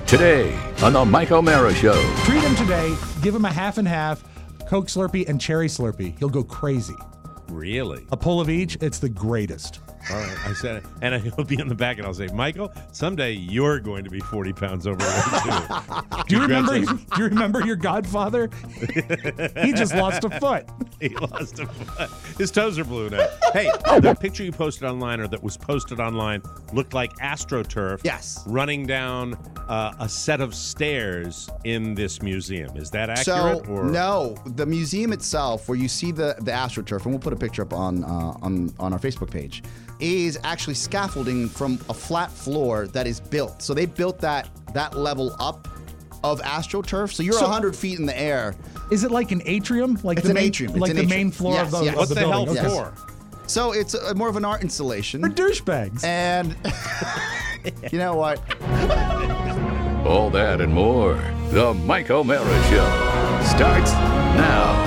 Today on the Mike O'Mara Show. Treat him today. Give him a half and half Coke Slurpee and Cherry Slurpee. He'll go crazy. Really? A pull of each. It's the greatest. All right, I said it. And he'll be in the back, and I'll say, Michael, someday you're going to be 40 pounds overweight, too. Do you remember your godfather? He just lost a foot. He lost a foot. His toes are blue now. Hey, the picture you posted online, or that was posted online, looked like AstroTurf. Yes. Running down a set of stairs in this museum. Is that accurate? No, the museum itself, where you see the AstroTurf, and we'll put a picture up on our Facebook page, is actually scaffolding from a flat floor that is built. So they built that level up of AstroTurf. So you're 100 feet in the air. Is it like an atrium? Like It's the an main, atrium. Like It's the an main atrium. floor Yes, of the, yes. of What the the building? hell Okay. for? So it's more of an art installation. For douchebags. And you know what? All that and more. The Mike O'Mara Show starts now.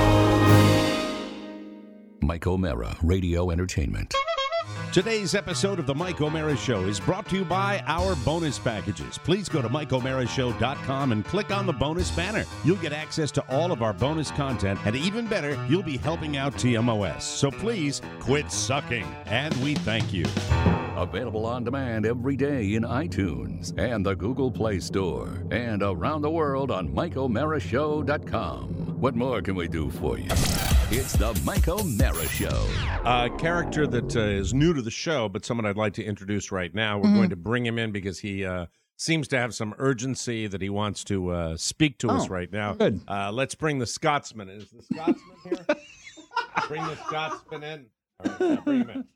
Mike O'Mara Radio Entertainment. Today's episode of the Mike O'Mara Show is brought to you by our bonus packages. Please go to MikeO'MaraShow.com and click on the bonus banner. You'll get access to all of our bonus content, and even better, you'll be helping out TMOS. So please quit sucking, and we thank you. Available on demand every day in iTunes and the Google Play Store, and around the world on MikeO'MaraShow.com. What more can we do for you? It's the Mike O'Mara Show. A character that is new to the show, but someone I'd like to introduce right now. We're going to bring him in because he seems to have some urgency that he wants to speak to us right now. Good. Let's bring the Scotsman. Is the Scotsman here? Bring the Scotsman in. All right, now bring him in.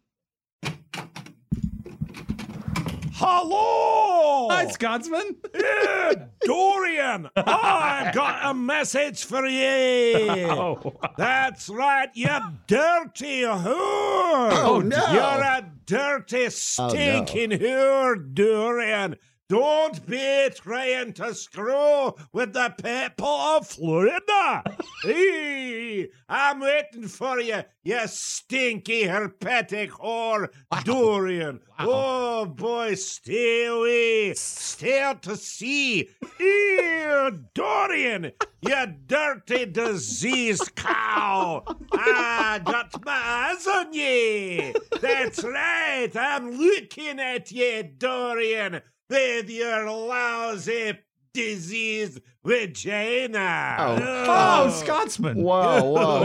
Hello! Hi, Scotsman. Dorian, I've got a message for you. Oh. That's right, you dirty whore. Oh, no. You're a dirty, stinking whore, Dorian. Don't be trying to screw with the people of Florida. Hey, I'm waiting for you, you stinky, herpetic whore, Dorian. Oh, boy, stay away. Stay out to sea. Ew, Dorian, you dirty, diseased cow. I got my eyes on you. That's right. I'm looking at you, Dorian, with your lousy, diseased vagina. Oh, Scotsman. Whoa.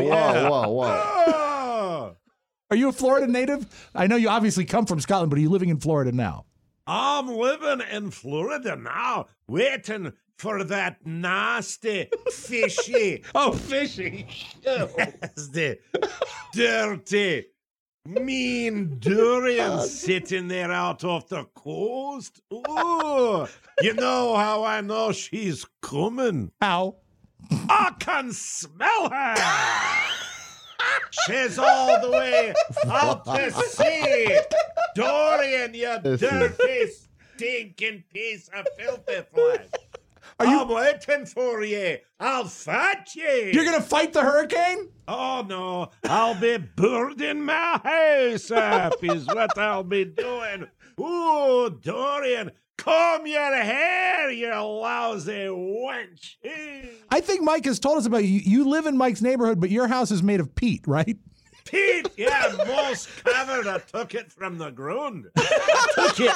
Oh. Are you a Florida native? I know you obviously come from Scotland, but are you living in Florida now? I'm living in Florida now, waiting for that nasty, fishy, Fishy. nasty, dirty, mean durian sitting there out off the coast. Oh, you know how I know she's coming? How? I can smell her. She's all the way out to sea. Dorian, you dirty, stinking piece of filthy flesh. I'm waiting for you. I'll fight you. You're going to fight the hurricane? Oh, no. I'll be boarding my house up is what I'll be doing. Ooh, Dorian, comb your hair, you lousy wench. I think Mike has told us about you. You live in Mike's neighborhood, but your house is made of peat, right? Pete, yeah, most covered. I took it from the ground. I took it.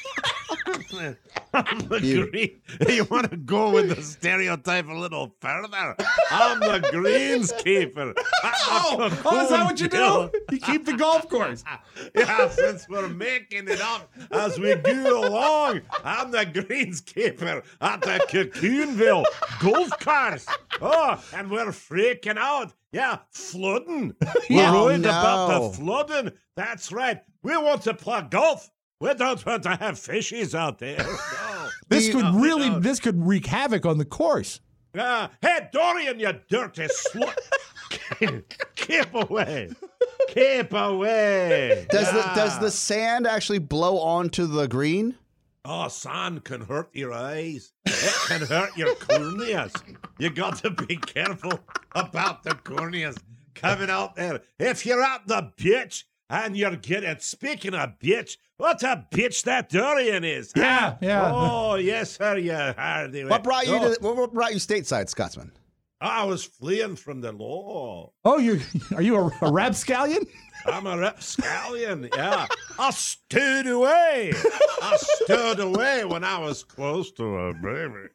I'm the green. You want to go with the stereotype a little further? I'm the greenskeeper. Oh, is that what you do? You keep the golf course. Yeah, since we're making it up as we go along, I'm the greenskeeper at the Cocoonville golf course. Oh, and we're freaking out. Yeah, flooding. We're worried about the flooding. That's right. We want to play golf. We don't want to have fishies out there. No. This could wreak havoc on the course. Hey, Dorian, you dirty slut. Keep away. Keep away. Does the sand actually blow onto the green? Oh, sand can hurt your eyes. It can hurt your corneas. You got to be careful about the corneas coming out there. If you're at the beach and you're getting. Speaking of bitch, what a bitch that Dorian is. Yeah, yeah. Oh, yes, sir, you hardy. What brought you what brought you stateside, Scotsman? I was fleeing from the law. Oh, are you a rapscallion? I'm a rapscallion, yeah. I stood away. I stood away when I was close to a baby.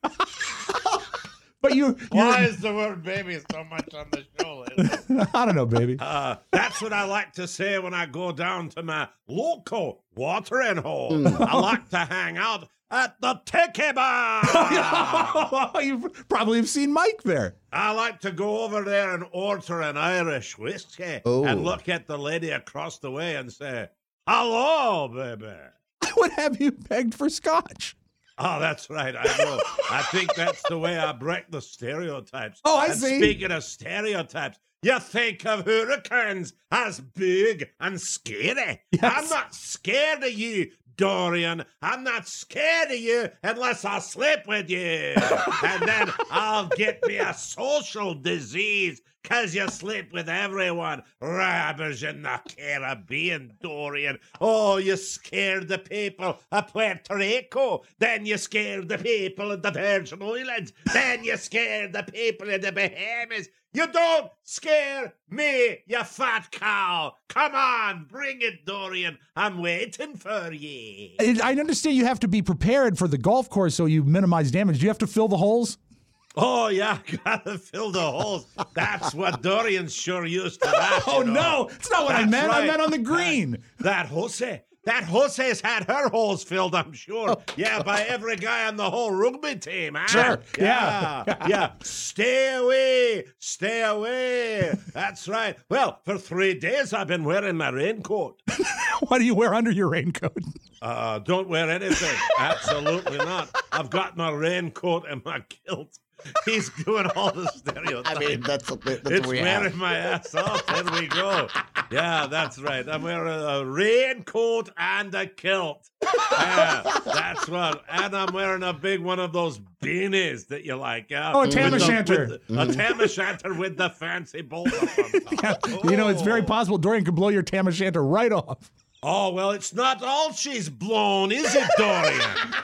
But Why is the word baby so much on the show lately? I don't know, baby. That's what I like to say when I go down to my local watering hole. I like to hang out at the Tiki Bar. You probably have seen Mike there. I like to go over there and order an Irish whiskey and look at the lady across the way and say, hello, baby. I would have you begged for scotch. Oh, that's right. I know. I think that's the way I break the stereotypes. Oh, I and see. Speaking of stereotypes, you think of hurricanes as big and scary. Yes. I'm not scared of you, Dorian. I'm not scared of you unless I sleep with you. And then I'll get me a social disease because you sleep with everyone. Robbers in the Caribbean, Dorian. Oh, you scared the people of Puerto Rico. Then you scared the people of the Virgin Islands. Then you scared the people of the Bahamas. You don't scare me, you fat cow. Come on, bring it, Dorian. I'm waiting for you. I understand you have to be prepared for the golf course so you minimize damage. Do you have to fill the holes? Oh, yeah, gotta fill the holes. That's what Dorian's sure used to that. Oh, you know. no. It's not what I That's meant. right. I meant on the green. That Jose's had her holes filled, I'm sure. Yeah, by every guy on the whole rugby team. Huh? Sure. Yeah. Stay away. Stay away. That's right. Well, for 3 days I've been wearing my raincoat. What do you wear under your raincoat? Don't wear anything. Absolutely not. I've got my raincoat and my kilt. He's doing all the stereotypes. I mean, that's It's we wearing have. my ass off. There we go. Yeah, that's right. I'm wearing a raincoat and a kilt. Yeah, that's what. And I'm wearing a big one of those beanies that you like. Yeah. Oh, a tam o' shanter. A tam o' shanter with the fancy bolt up on top. You know, it's very possible Dorian could blow your tam o' shanter right off. Oh, well, it's not all she's blown, is it, Dorian?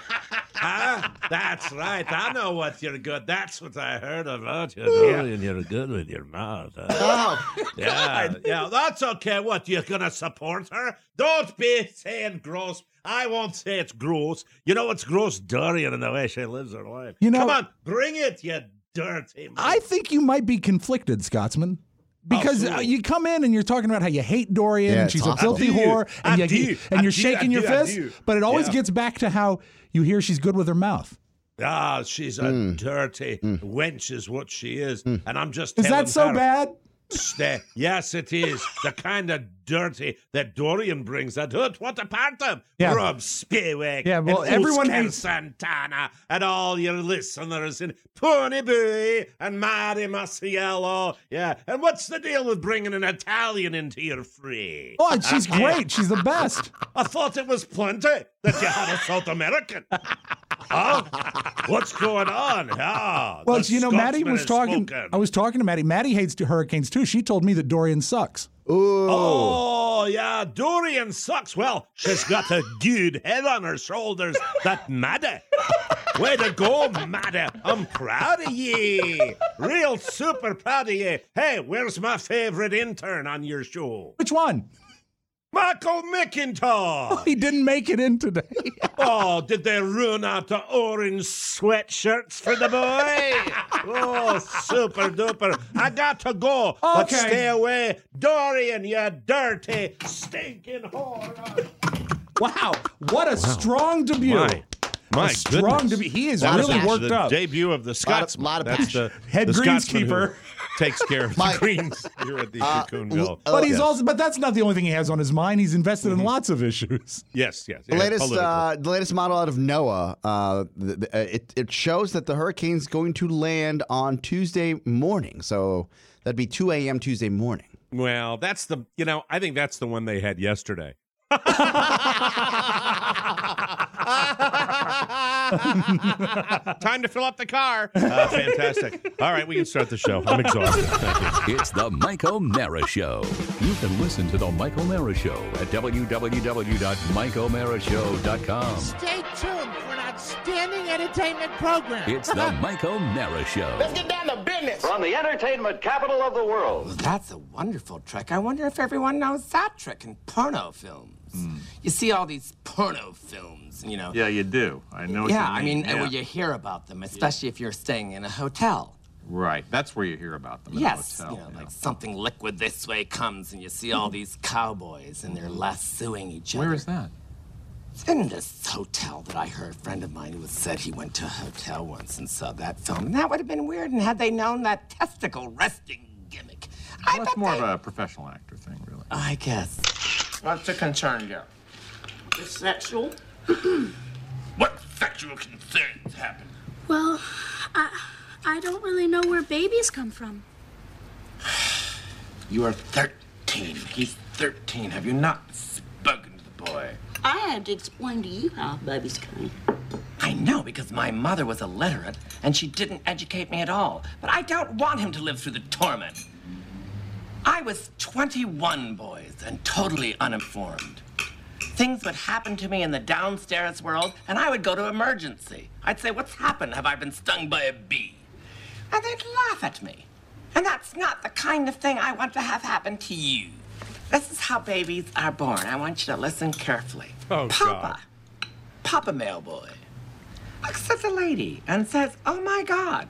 Huh? That's right. I know what you're good. That's what I heard about you, Dorian. You're good with your mouth. Huh? Oh, Yeah, that's okay. What, you're going to support her? Don't be saying gross. I won't say it's gross. You know what's gross? Dorian and the way she lives her life. You know- Come on, bring it, you dirty man. I think you might be conflicted, Scotsman. Because Absolutely. you come in and you're talking about how you hate Dorian Yeah, and it's she's a awful. filthy I do. whore, and I do. you're I shaking do. your I fist, do. but it always Yeah. gets back to how you hear she's good with her mouth. Ah, she's a dirty wench is what she is. And I'm just Is telling that so her, bad? Yes, it is. The kind of dirty that Dorian brings. I don't want a part of. Yeah. Rob Spiewak Yeah, well, and everyone Oscar hates- Santana and all your listeners in Pony Boy and Mari Masiello. Yeah, and what's the deal with bringing an Italian into your fray? Oh, she's great. She's the best. I thought it was plenty that you had a South American. Huh? What's going on? Ah, Well, the you know, Maddie Scotsman was has talking. spoken. I was talking to Maddie. Maddie hates hurricanes too. She told me that Dorian sucks. ooh. Oh, yeah, Dorian sucks. Well, she's got a good head on her shoulders. That Maddie. Way to go, Maddie. I'm proud of ye. Real super proud of ye. Hey, where's my favorite intern on your show? Which one? Michael McIntyre. He didn't make it in today. Oh, did they run out the orange sweatshirts for the boy? Oh, super duper. I got to go. But Okay. stay away. Dorian, you dirty, stinking whore. Wow, what a strong debut. My A strong debut. He is Lot of really passion. worked up. Debut of the Scotsman. lot of That's passion. Head the Scotsman who greenskeeper. takes care of My- the greens here at the Coonville. But he's Yes. also. But that's not the only thing he has on his mind. He's invested in lots of issues. Yes. The yeah, political. the latest model out of NOAA, it shows that the hurricane's going to land on Tuesday morning. So that'd be 2 a.m. Tuesday morning. Well, that's the, I think that's the one they had yesterday. Time to fill up the car. Fantastic. All right, we can start the show. I'm exhausted. Thank you. It's the Mike O'Mara Show. You can listen to the Mike O'Mara Show at www.mikeomarashow.com. Stay tuned for an outstanding entertainment program. It's the Mike O'Mara Show. Let's get down to business. From the entertainment capital of the world. That's a wonderful trick. I wonder if everyone knows that trick in porno films. You see all these porno films, you know. Yeah, you do. I know what Yeah, you mean. well, you hear about them, especially if you're staying in a hotel. Right, that's where you hear about them in Yes, a hotel. you know, like something liquid this way comes and you see all these cowboys and they're lassoing each other. Where is that? It's in this hotel that I heard a friend of mine who said he went to a hotel once and saw that film. And that would have been weird, and had they known that testicle resting gimmick, Well, that's more of a professional actor thing, really. I guess. What's the concern here? It's sexual? What sexual concerns happen? Well, I don't really know where babies come from. You are 13. He's 13. Have you not spoken to the boy? I had to explain to you how babies come. I know, because my mother was illiterate, and she didn't educate me at all. But I don't want him to live through the torment. I was 21, boys, and totally uninformed. Things would happen to me in the downstairs world, and I would go to emergency. I'd say, what's happened? Have I been stung by a bee? And they'd laugh at me. And that's not the kind of thing I want to have happen to you. This is how babies are born. I want you to listen carefully. Oh, Papa, Papa male boy, looks at the lady and says, oh my God,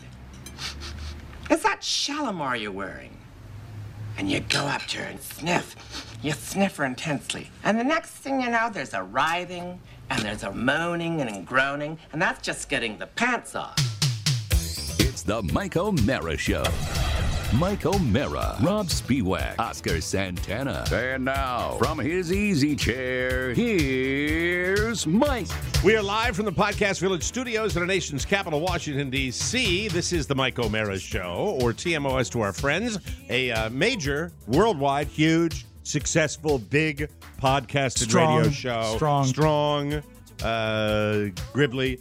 is that Shalimar you're wearing? And you go up to her and sniff. You sniff her intensely. And the next thing you know, there's a writhing, and there's a moaning and a groaning, and that's just getting the pants off. It's the Mike O'Mara Show. Mike O'Mara, Rob Spiewak, Oscar Santana. And now, from his easy chair, here's Mike. We are live from the Podcast Village studios in the nation's capital, Washington, D.C. This is the Mike O'Mara Show, or TMOS to our friends, a major, worldwide, huge, successful, big podcasted radio show. Strong, gribbly.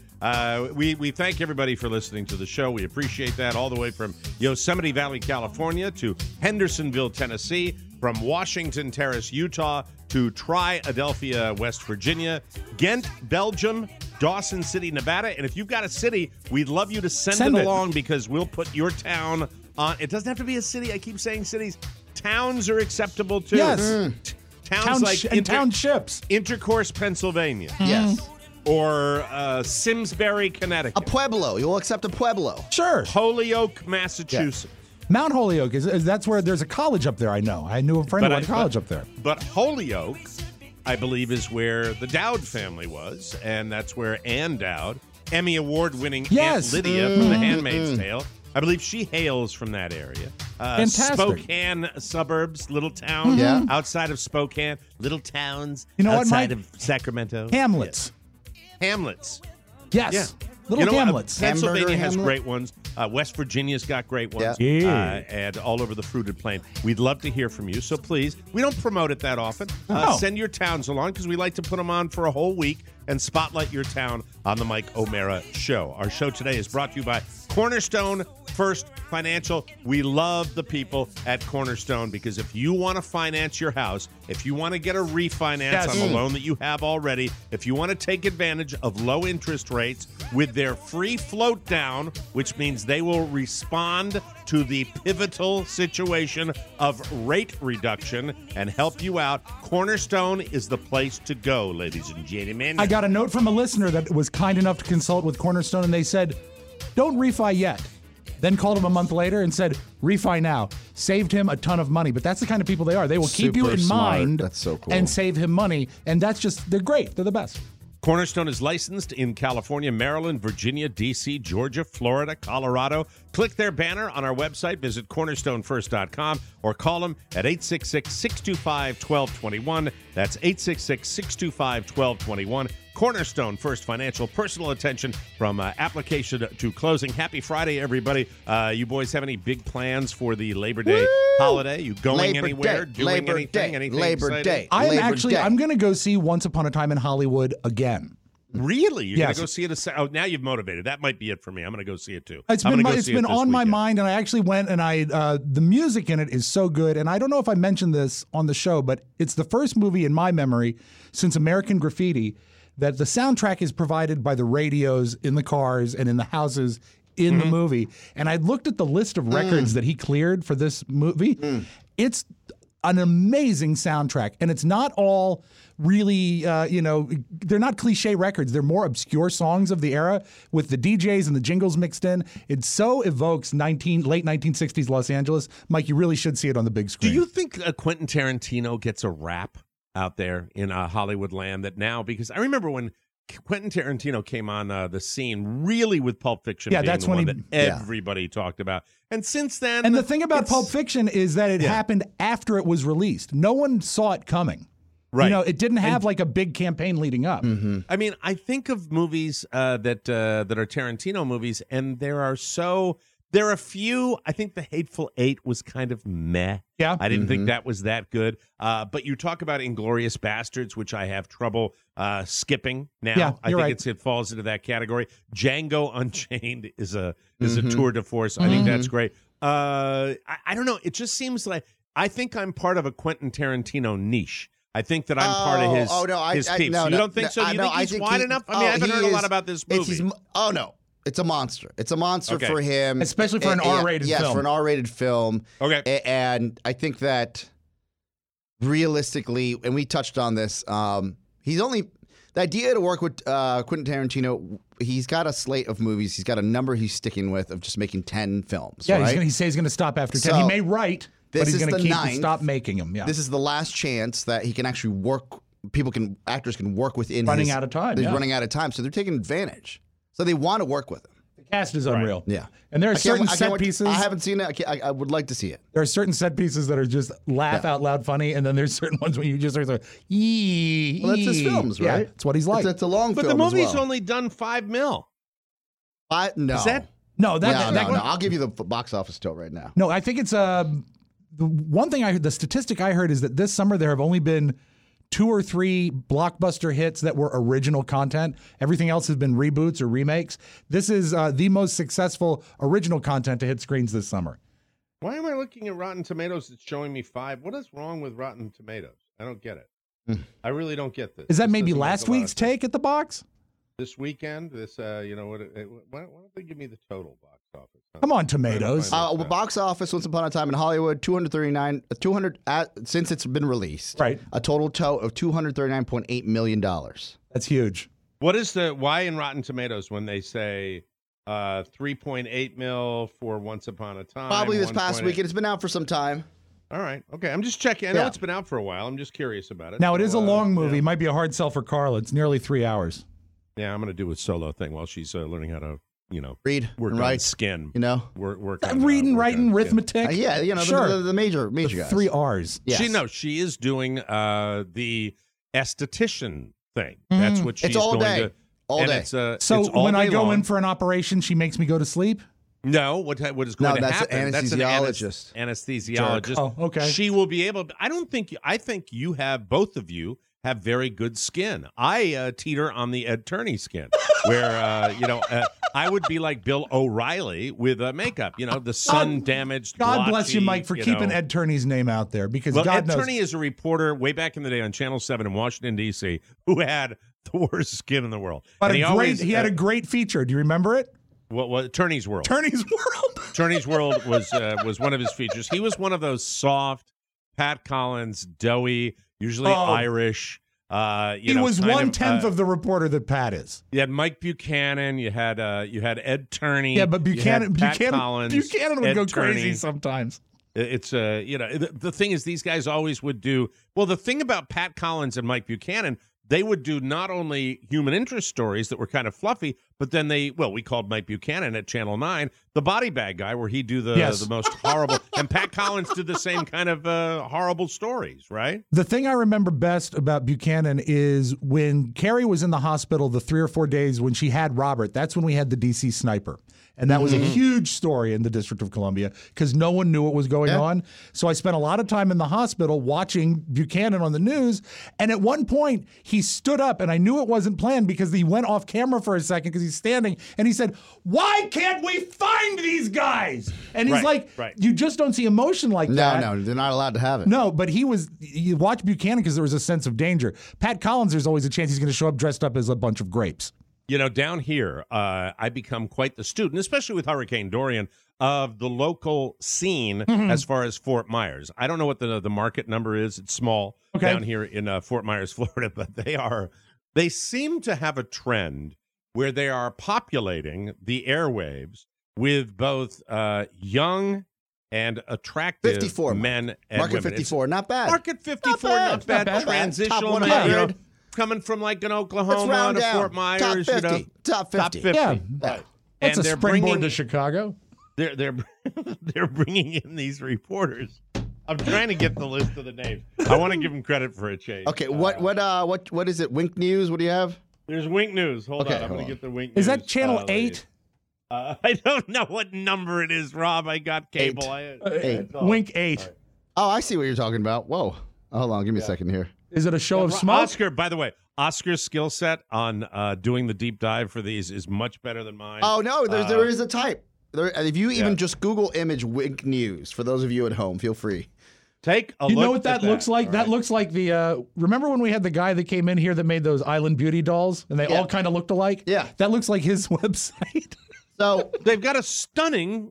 We thank everybody for listening to the show. We appreciate that, all the way from Yosemite Valley, California to Hendersonville, Tennessee, from Washington Terrace, Utah to Tri-Adelphia, West Virginia, Ghent, Belgium, Dawson City, Nevada. And if you've got a city, we'd love you to send it along, because we'll put your town on. It doesn't have to be a city. I keep saying cities. Towns are acceptable too. Yes. Towns like townships. Intercourse, Pennsylvania. Yes. Or Simsbury, Connecticut. A pueblo. You'll accept a pueblo. Sure. Holyoke, Massachusetts. Mount Holyoke is that's where there's a college up there. I know. I knew a friend who went to college up there. But Holyoke, I believe, is where the Dowd family was, and that's where Ann Dowd, Emmy Award-winning Aunt Lydia from The Handmaid's Tale, I believe she hails from that area. Fantastic. Spokane suburbs, little towns outside of Spokane, little towns outside of Sacramento. Hamlets. Hamlets. Yes. Yeah. Little hamlets. Pennsylvania has Hamlet? great ones. West Virginia's got great ones. Yeah. And all over the fruited plain. We'd love to hear from you. So please, we don't promote it that often. No. Send your towns along, because we like to put them on for a whole week and spotlight your town on the Mike O'Mara Show. Our show today is brought to you by Cornerstone First Financial. We love the people at Cornerstone, because if you want to finance your house, if you want to get a refinance on the loan that you have already, if you want to take advantage of low interest rates with their free float down, which means they will respond to the pivotal situation of rate reduction and help you out, Cornerstone is the place to go, ladies and gentlemen. I got a note from a listener that was kind enough to consult with Cornerstone, and they said, don't refi yet. Then called him a month later and said, refi now. Saved him a ton of money. But that's the kind of people they are. They will keep you Super in smart. mind. That's so cool. And save him money. And that's just, they're great. They're the best. Cornerstone is licensed in California, Maryland, Virginia, D.C., Georgia, Florida, Colorado. Click their banner on our website. Visit cornerstonefirst.com or call them at 866-625-1221. That's 866-625-1221. Cornerstone First Financial, personal attention from application to closing. Happy Friday, everybody. You boys have any big plans for the Labor Day holiday? You going anywhere? Doing anything? Anything Labor exciting? Day. I'm Labor actually, Day. I'm going to go see Once Upon a Time in Hollywood again. Really? You're Yes. going to go see it? Oh, now you've motivated. That might be it for me. I'm going to go see it too. It's I'm been gonna go it's see it been this on my weekend. mind, and I actually went and the music in it is so good. And I don't know if I mentioned this on the show, but it's the first movie in my memory since American Graffiti that the soundtrack is provided by the radios in the cars and in the houses in the movie. And I looked at the list of records that he cleared for this movie. It's an amazing soundtrack, and it's not all really, they're not cliche records. They're more obscure songs of the era with the DJs and the jingles mixed in. It so evokes late 1960s Los Angeles. Mike, you really should see it on the big screen. Do you think Quentin Tarantino gets a rap out there in Hollywood land that now, because I remember when Quentin Tarantino came on the scene really with Pulp Fiction being that's the when one that everybody talked about. And since then... And the thing about Pulp Fiction is that it happened after it was released. No one saw it coming. Right. It didn't have like a big campaign leading up. I mean, I think of movies that are Tarantino movies, and there are a few. I think The Hateful Eight was kind of meh. Yeah. I didn't think that was that good. But you talk about Inglourious Bastards, which I have trouble skipping now. Yeah, I you're think right. it falls into that category. Django Unchained is a tour de force. I think that's great. I don't know. It just seems like I think I'm part of a Quentin Tarantino niche. I think that I'm part of his peeps. You don't think so? You think he's wide enough? I mean, I haven't heard a lot about this movie. It's a monster. It's a monster Okay. for him. Especially for an R-rated film. Yes, for an R-rated film. Okay. And I think that realistically, and we touched on this, the idea to work with Quentin Tarantino, he's got a slate of movies. He's got a number he's sticking with of just making 10 films. Yeah, right? he says he's going to stop after 10. So, He may write, but he's going to stop making them. Yeah. This is the last chance that he can actually work. Actors can work within. Running out of time. He's Yeah. running out of time, so they're taking advantage. So they want to work with him. The cast is unreal. Yeah, And there are certain I can't set wait- pieces. I haven't seen it. I would like to see it. There are certain set pieces that are just laugh out loud funny, and then there's certain ones where you just are like, ee. Well, that's his films, Yeah, right? that's what he's like. It's a long But film. the movie's as well. only done $5 million. No. Is that? No, No, that no. I'll give you the box office total right now. No, I think it's the one thing I heard. The statistic I heard is that this summer there have only been 2 or 3 blockbuster hits that were original content. Everything else has been reboots or remakes. This is the most successful original content to hit screens this summer. Why am I looking at Rotten Tomatoes? It's showing me 5. What is wrong with Rotten Tomatoes? I don't get it. I really don't get this. Is that This maybe doesn't make last a lot of week's sense. take at the box? This weekend? Why don't they give me the total box office? Come on, Tomatoes. Box office Once Upon a Time in Hollywood, 200 since it's been released. Right. A total of $239.8 million. That's huge. What is why in Rotten Tomatoes when they say 3.8 mil for Once Upon a Time? Probably this past 1.8 weekend. It's been out for some time. All right. Okay. I'm just checking. I know Yeah. it's been out for a while. I'm just curious about it. Now, it is a long yeah. movie. Might be a hard sell for Carla. It's nearly 3 hours. Yeah, I'm going to do a solo thing while she's learning how to, Read work and on write. skin. Work Reading, writing, arithmetic. yeah, Sure. the major The guys. 3 R's. Yes. She is doing the esthetician thing. That's what she's It's all going day. to. All and day. It's, So it's all when I day go long. in for an operation, she makes me go to sleep? No, what is going to that's happen? an That's an anesthesiologist. anesthesiologist. Oh, okay. She will be able. I think you have both of you have very good skin. I teeter on the Ed Turney skin, where I would be like Bill O'Reilly with makeup. The sun damaged. God bless you, blotchy, Mike, for keeping Ed Turney's name out there because Well, God Ed knows. Turney is a reporter way back in the day on Channel 7 in Washington, D.C., who had the worst skin in the world. But And he had a great feature. Do you remember it? What Turney's World. Turney's World. Turney's World was one of his features. He was one of those soft, Pat Collins, doughy, usually Irish. He was 1/10 of the reporter that Pat is. You had Mike Buchanan. You had Ed Turney. Yeah, but Buchanan would go Ed crazy Turney. sometimes. It's the thing is these guys always would do well. The thing about Pat Collins and Mike Buchanan, they would do not only human interest stories that were kind of fluffy, but then we called Mike Buchanan at Channel 9 the body bag guy, where he'd do the most horrible. And Pat Collins did the same kind of horrible stories, right? The thing I remember best about Buchanan is when Carrie was in the hospital the 3 or 4 days when she had Robert, that's when we had the DC Sniper. And that was a huge story in the District of Columbia because no one knew what was going on. So I spent a lot of time in the hospital watching Buchanan on the news. And at one point, he stood up, and I knew it wasn't planned because he went off camera for a second because he's standing, and he said, "Why can't we find these guys?" And he's you just don't see emotion like that. No, they're not allowed to have it. No, but you watch Buchanan because there was a sense of danger. Pat Collins, there's always a chance he's going to show up dressed up as a bunch of grapes. You know, down here, I become quite the student, especially with Hurricane Dorian, of the local scene as far as Fort Myers. I don't know what the market number is. It's small down here in Fort Myers, Florida, but they seem to have a trend where they are populating the airwaves with both young and attractive 54 men and Market women. 54, not bad. Market 54, not bad. Transitional Top 100. men, you know, coming from like an Oklahoma to Fort Myers, Top 50. you know, Top 50. Yeah, right. that's And a they're springboard to Chicago. They're bringing in these reporters. I'm trying to get the list of the names. I want to give them credit for a change. Okay, what is it? Wink News? What do you have? There's Wink News. Hold on, I'm going to get the Wink News. Is that Channel 8? I don't know what number it is, Rob. I got cable. 8. Wink 8. Right. Oh, I see what you're talking about. Whoa. Hold on, give me a second here. Is it a show of smoke? Oscar, by the way, Oscar's skill set on doing the deep dive for these is much better than mine. Oh, no, there is a type. If you even just Google image Wink News, for those of you at home, feel free. Take a look. You know what that looks like? That looks like the. Remember when we had the guy that came in here that made those Island Beauty dolls, and they all kind of looked alike? Yeah, that looks like his website. So they've got a stunning.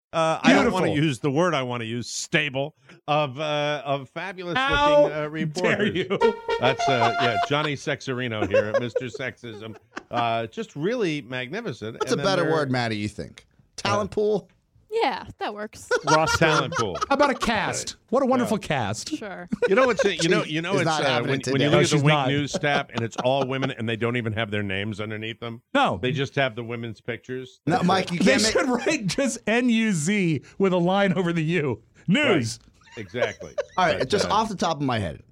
I don't want to use the word I want to use. Stable of fabulous looking reporters. Dare you? That's Johnny Sexarino here, Mr. Sexism. Just really magnificent. That's a better word, Maddie. You think? Talent pool. Yeah, that works. Ross talent pool. How about a cast? What a wonderful cast. Sure. You know what's when you look at the Wink News staff and it's all women and they don't even have their names underneath them. No, they just have the women's pictures. No, Mike, you can't. They should write just NUZ with a line over the U. News. Right. Exactly. All right, just off the top of my head,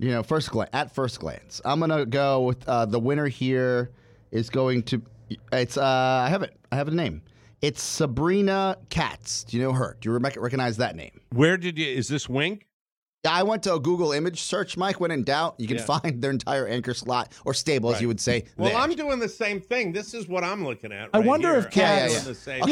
at first glance, I'm gonna go with the winner here is going to. It's I have a name. It's Sabrina Katz. Do you know her? Do you recognize that name? Is this Wink? I went to a Google image search, Mike. When in doubt, you can find their entire anchor slot or stable, as you would say. Well, there. I'm doing the same thing. This is what I'm looking at. I wonder if Katz.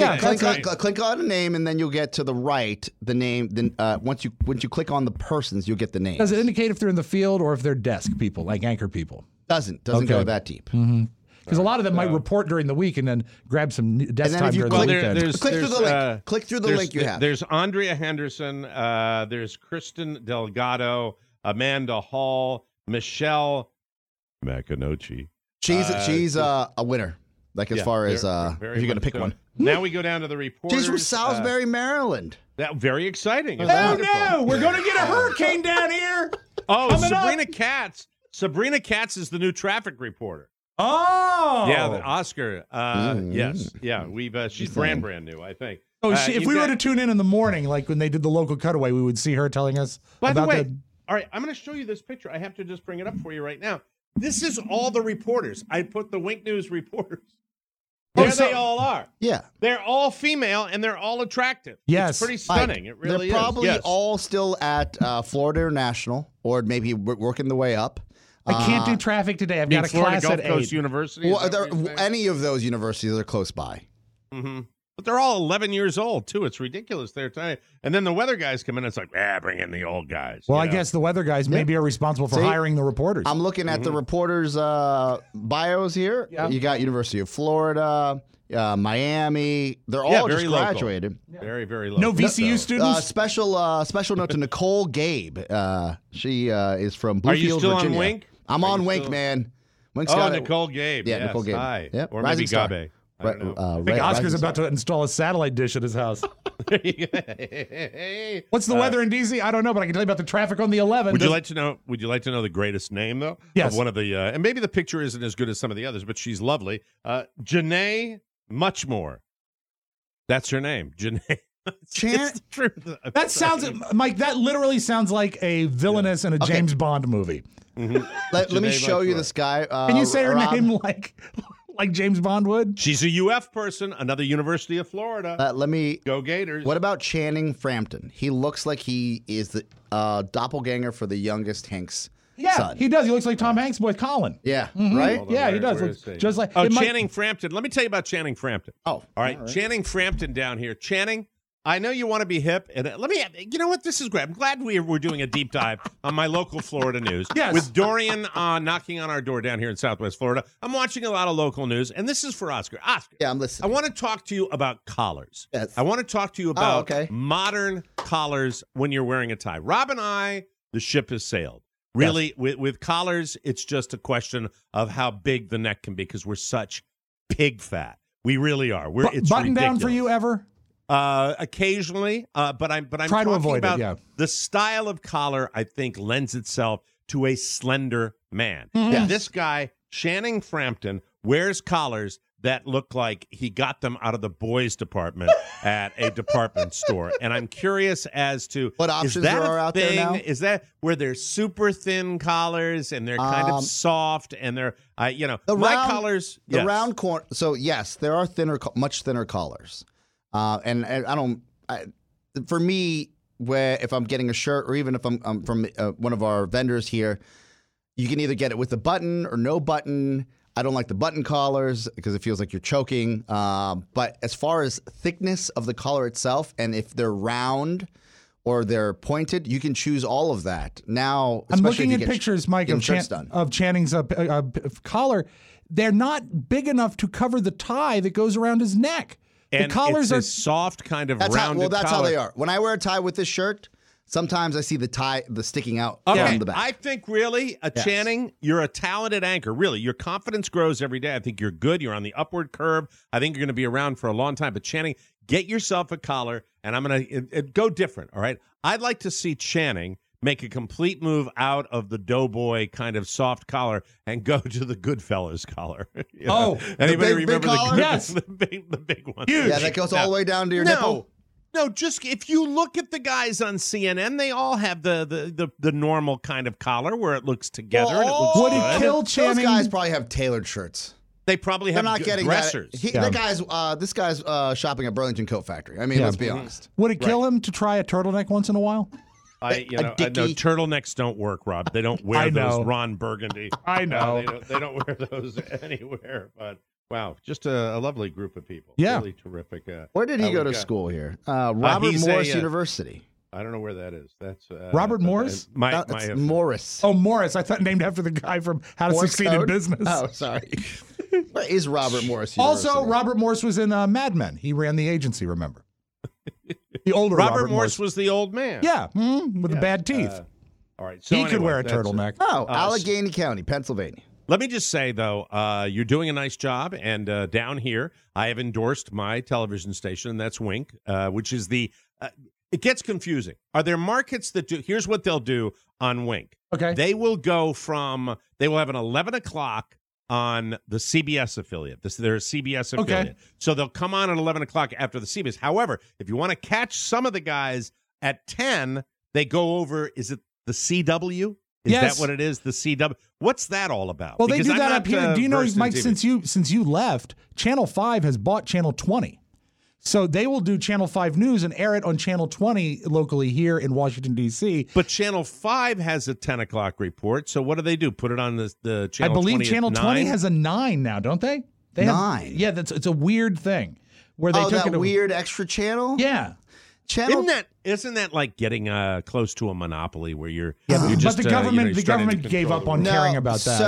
Click on a name, and then you'll get to the right the name. Then once you click on the persons, you'll get the name. Does it indicate if they're in the field or if they're desk people, like anchor people? Doesn't go that deep. Mm-hmm. Because a lot of them might report during the week and then grab some desk time during the weekend. Click through the link. Click through the link you have. There's Andrea Henderson. There's Kristen Delgado, Amanda Hall, Michelle McAnochie. She's a winner. Like as far as if you're going to pick one. Now we go down to the reporters. She's from Salisbury, Maryland. That very exciting. Oh no, we're going to get a hurricane down here. Oh, Sabrina Katz. Sabrina Katz is the new traffic reporter. Oh, yeah, Oscar. Yes, yeah. She's brand new, I think. Oh, if we were to tune in the morning, like when they did the local cutaway, we would see her telling us. By the way, all right, I'm going to show you this picture. I have to just bring it up for you right now. This is all the reporters. I put the Wink News reporters. There they all are. Yeah, they're all female and they're all attractive. Yes, it's pretty stunning. It really they're probably all still at Florida International, or maybe working the way up. I can't do traffic today. I've got a Florida class Gulf at Coast 8. University. Well, any of those universities are close by. Mm-hmm. But they're all 11 years old, too. It's ridiculous. They're tiny. And then the weather guys come in and it's like, bring in the old guys. Well, I guess the weather guys maybe are responsible for hiring the reporters. I'm looking at the reporters' bios here. Yeah. You got University of Florida, Miami. They're all just graduated. Yeah. Very, very local. No VCU students? Special note to Nicole Gabe. She is from Bluefield, Virginia. Are you still on Wink? I'm on Wink, man. Wink's Nicole Gabe. Yeah, Nicole Gabe. Hi. Yep. Or maybe Gabe. I think Oscar's about to install a satellite dish at his house. What's the weather in DC? I don't know, but I can tell you about the traffic on the 11th. Would you like to know the greatest name though? Yes. Of one of the and maybe the picture isn't as good as some of the others, but she's lovely. Janae Muchmore. That's her name. Janae. That sounds, Mike, that literally sounds like a villainess in a James Bond movie. Mm-hmm. Let me show you this guy. Can you say her name like James Bond would. She's a UF person, another University of Florida. Let me Go Gators. What about Channing Frampton? He looks like he is the doppelganger for the youngest Hank's son. He does. He looks like Tom Hanks' boy Colin. Yeah, right? Hold on, Yeah, he where does. is Looks he? just like Channing Frampton. Let me tell you about Channing Frampton. Oh, all right. Channing Frampton down here. Channing, I know you want to be hip, and let me. You know what? This is great. I'm glad we're doing a deep dive on my local Florida news. Yes. With Dorian knocking on our door down here in Southwest Florida. I'm watching a lot of local news, and this is for Oscar. Oscar. Yeah, I'm listening. I want to talk to you about collars. Yes. I want to talk to you about okay. modern collars when you're wearing a tie. Rob and I, the ship has sailed. Really, with collars, it's just a question of how big the neck can be because we're such pig fat. We really are. It's button down ridiculous. for you ever? Occasionally, but I'm Try to talking avoid about it, yeah. the style of collar. I think lends itself to a slender man. Mm-hmm. And this guy, Channing Frampton, wears collars that look like he got them out of the boys department at a department store. And I'm curious as to What options is that are a out there thing? now? Is that where they're super thin collars and they're kind of soft and they're my collars the yes. round corner. So yes, there are much thinner collars, and for me, if I'm getting a shirt or even if I'm from one of our vendors here, you can either get it with a button or no button. I don't like the button collars because it feels like you're choking. But as far as thickness of the collar itself, and if they're round or they're pointed, you can choose all of that. Now, I'm especially looking if at you get pictures, Mike, shirts done. of Channing's collar. They're not big enough to cover the tie that goes around his neck. And the collars it's are a soft kind of That's rounded how collar. they are. When I wear a tie with this shirt, sometimes I see the sticking out Okay, from the back. I think really, Channing, you're a talented anchor. Really, your confidence grows every day. I think you're good. You're on the upward curve. I think you're going to be around for a long time. But Channing, get yourself a collar, and I'm going to go different, all right? I'd like to see Channing make a complete move out of the doughboy kind of soft collar and go to the Goodfellas collar. You know? Anybody big remember collar? the Yes. the big one? Yeah, that goes all the way down to your nipple. No, just if you look at the guys on CNN, they all have the normal kind of collar where it looks together and it looks Would good. it kill Those Channing? guys probably have tailored shirts. They probably They're have not good getting dressers. that. This guy's shopping at Burlington Coat Factory. I mean, let's be honest. Would it kill him to try a turtleneck once in a while? No, dicky. turtlenecks don't work, Rob. They don't wear I know. those Ron Burgundy. I know. They don't wear those anywhere. But wow, just a lovely group of people. Yeah. Really terrific. Where did he go to school here? Robert he's Morris a, University. I don't know where that is. That's Robert Morris? It's Morris. Oh, Morris. I thought named after the guy from How to Morse Succeed in code? Business. Oh, sorry. Where is Robert Morris University? Also, Robert Morris was in Mad Men. He ran the agency, remember? The older Robert Morris was the old man. Yeah, with the bad teeth. All right. So he could anyway, wear a that's- turtleneck. Oh, Allegheny County, Pennsylvania. Let me just say, though, you're doing a nice job. And down here, I have endorsed my television station, and that's Wink, which is it gets confusing. Are there markets that do? Here's what they'll do on Wink. Okay. They will have an 11 o'clock on the CBS affiliate. They're a CBS affiliate. Okay. So they'll come on at 11 o'clock after the CBS. However, if you want to catch some of the guys at 10, they go over, is it the CW? Is Yes. that what it is? The CW? What's that all about? Well, they Because do I'm that not, up here. Do you know, versed in Mike, TV. since you left, Channel 5 has bought Channel 20. So they will do Channel 5 News and air it on Channel 20 locally here in Washington, D.C. But Channel 5 has a 10 o'clock report. So what do? Put it on the Channel 20 I believe at Channel 20 9? has a 9 now, don't they? They 9? Yeah, it's a weird thing. Where they took that it to, weird extra channel? Yeah. Channel. Isn't that like getting close to a monopoly where you're But the government you're starting to gave control up on the- caring about that.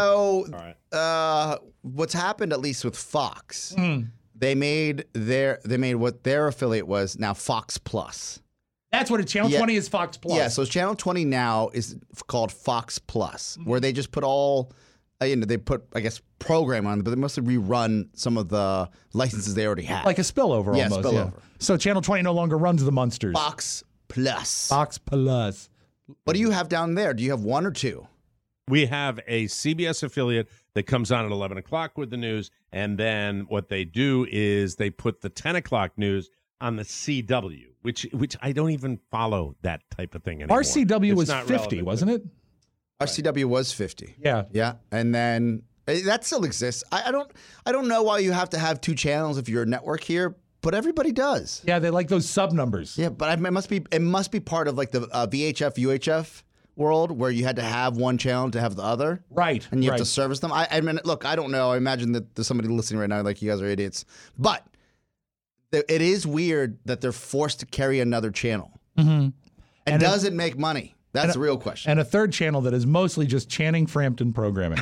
So, what's happened, at least with Fox, they made what their affiliate was now Fox Plus. That's what Channel 20 is, Fox Plus. Yeah, so Channel 20 now is called Fox Plus, where they just put all, they put, I guess, program on it, but they mostly rerun some of the licenses they already have. Like a spillover Yeah, almost. spillover. Yeah. So Channel 20 no longer runs the Munsters. Fox Plus. Fox Plus. What do you have down there? Do you have one or two? We have a CBS affiliate that comes on at 11 o'clock with the news, and then what they do is they put the 10 o'clock news on the CW, which I don't even follow that type of thing anymore. RCW It's was not 50, relevant. wasn't it? RCW was 50. Yeah. Yeah, and then That still exists. I don't know why you have to have 2 channels if you're a network here, but everybody does. Yeah, they like those sub numbers. Yeah, but it must be part of like the VHF, UHF world where you had to have one channel to have the other. Right. And you have to service them. I mean, look, I don't know. I imagine that there's somebody listening right now like you guys are idiots. But it is weird that they're forced to carry another channel. Mm-hmm. And does it make money? That's the real question. And a third channel that is mostly just Channing Frampton programming.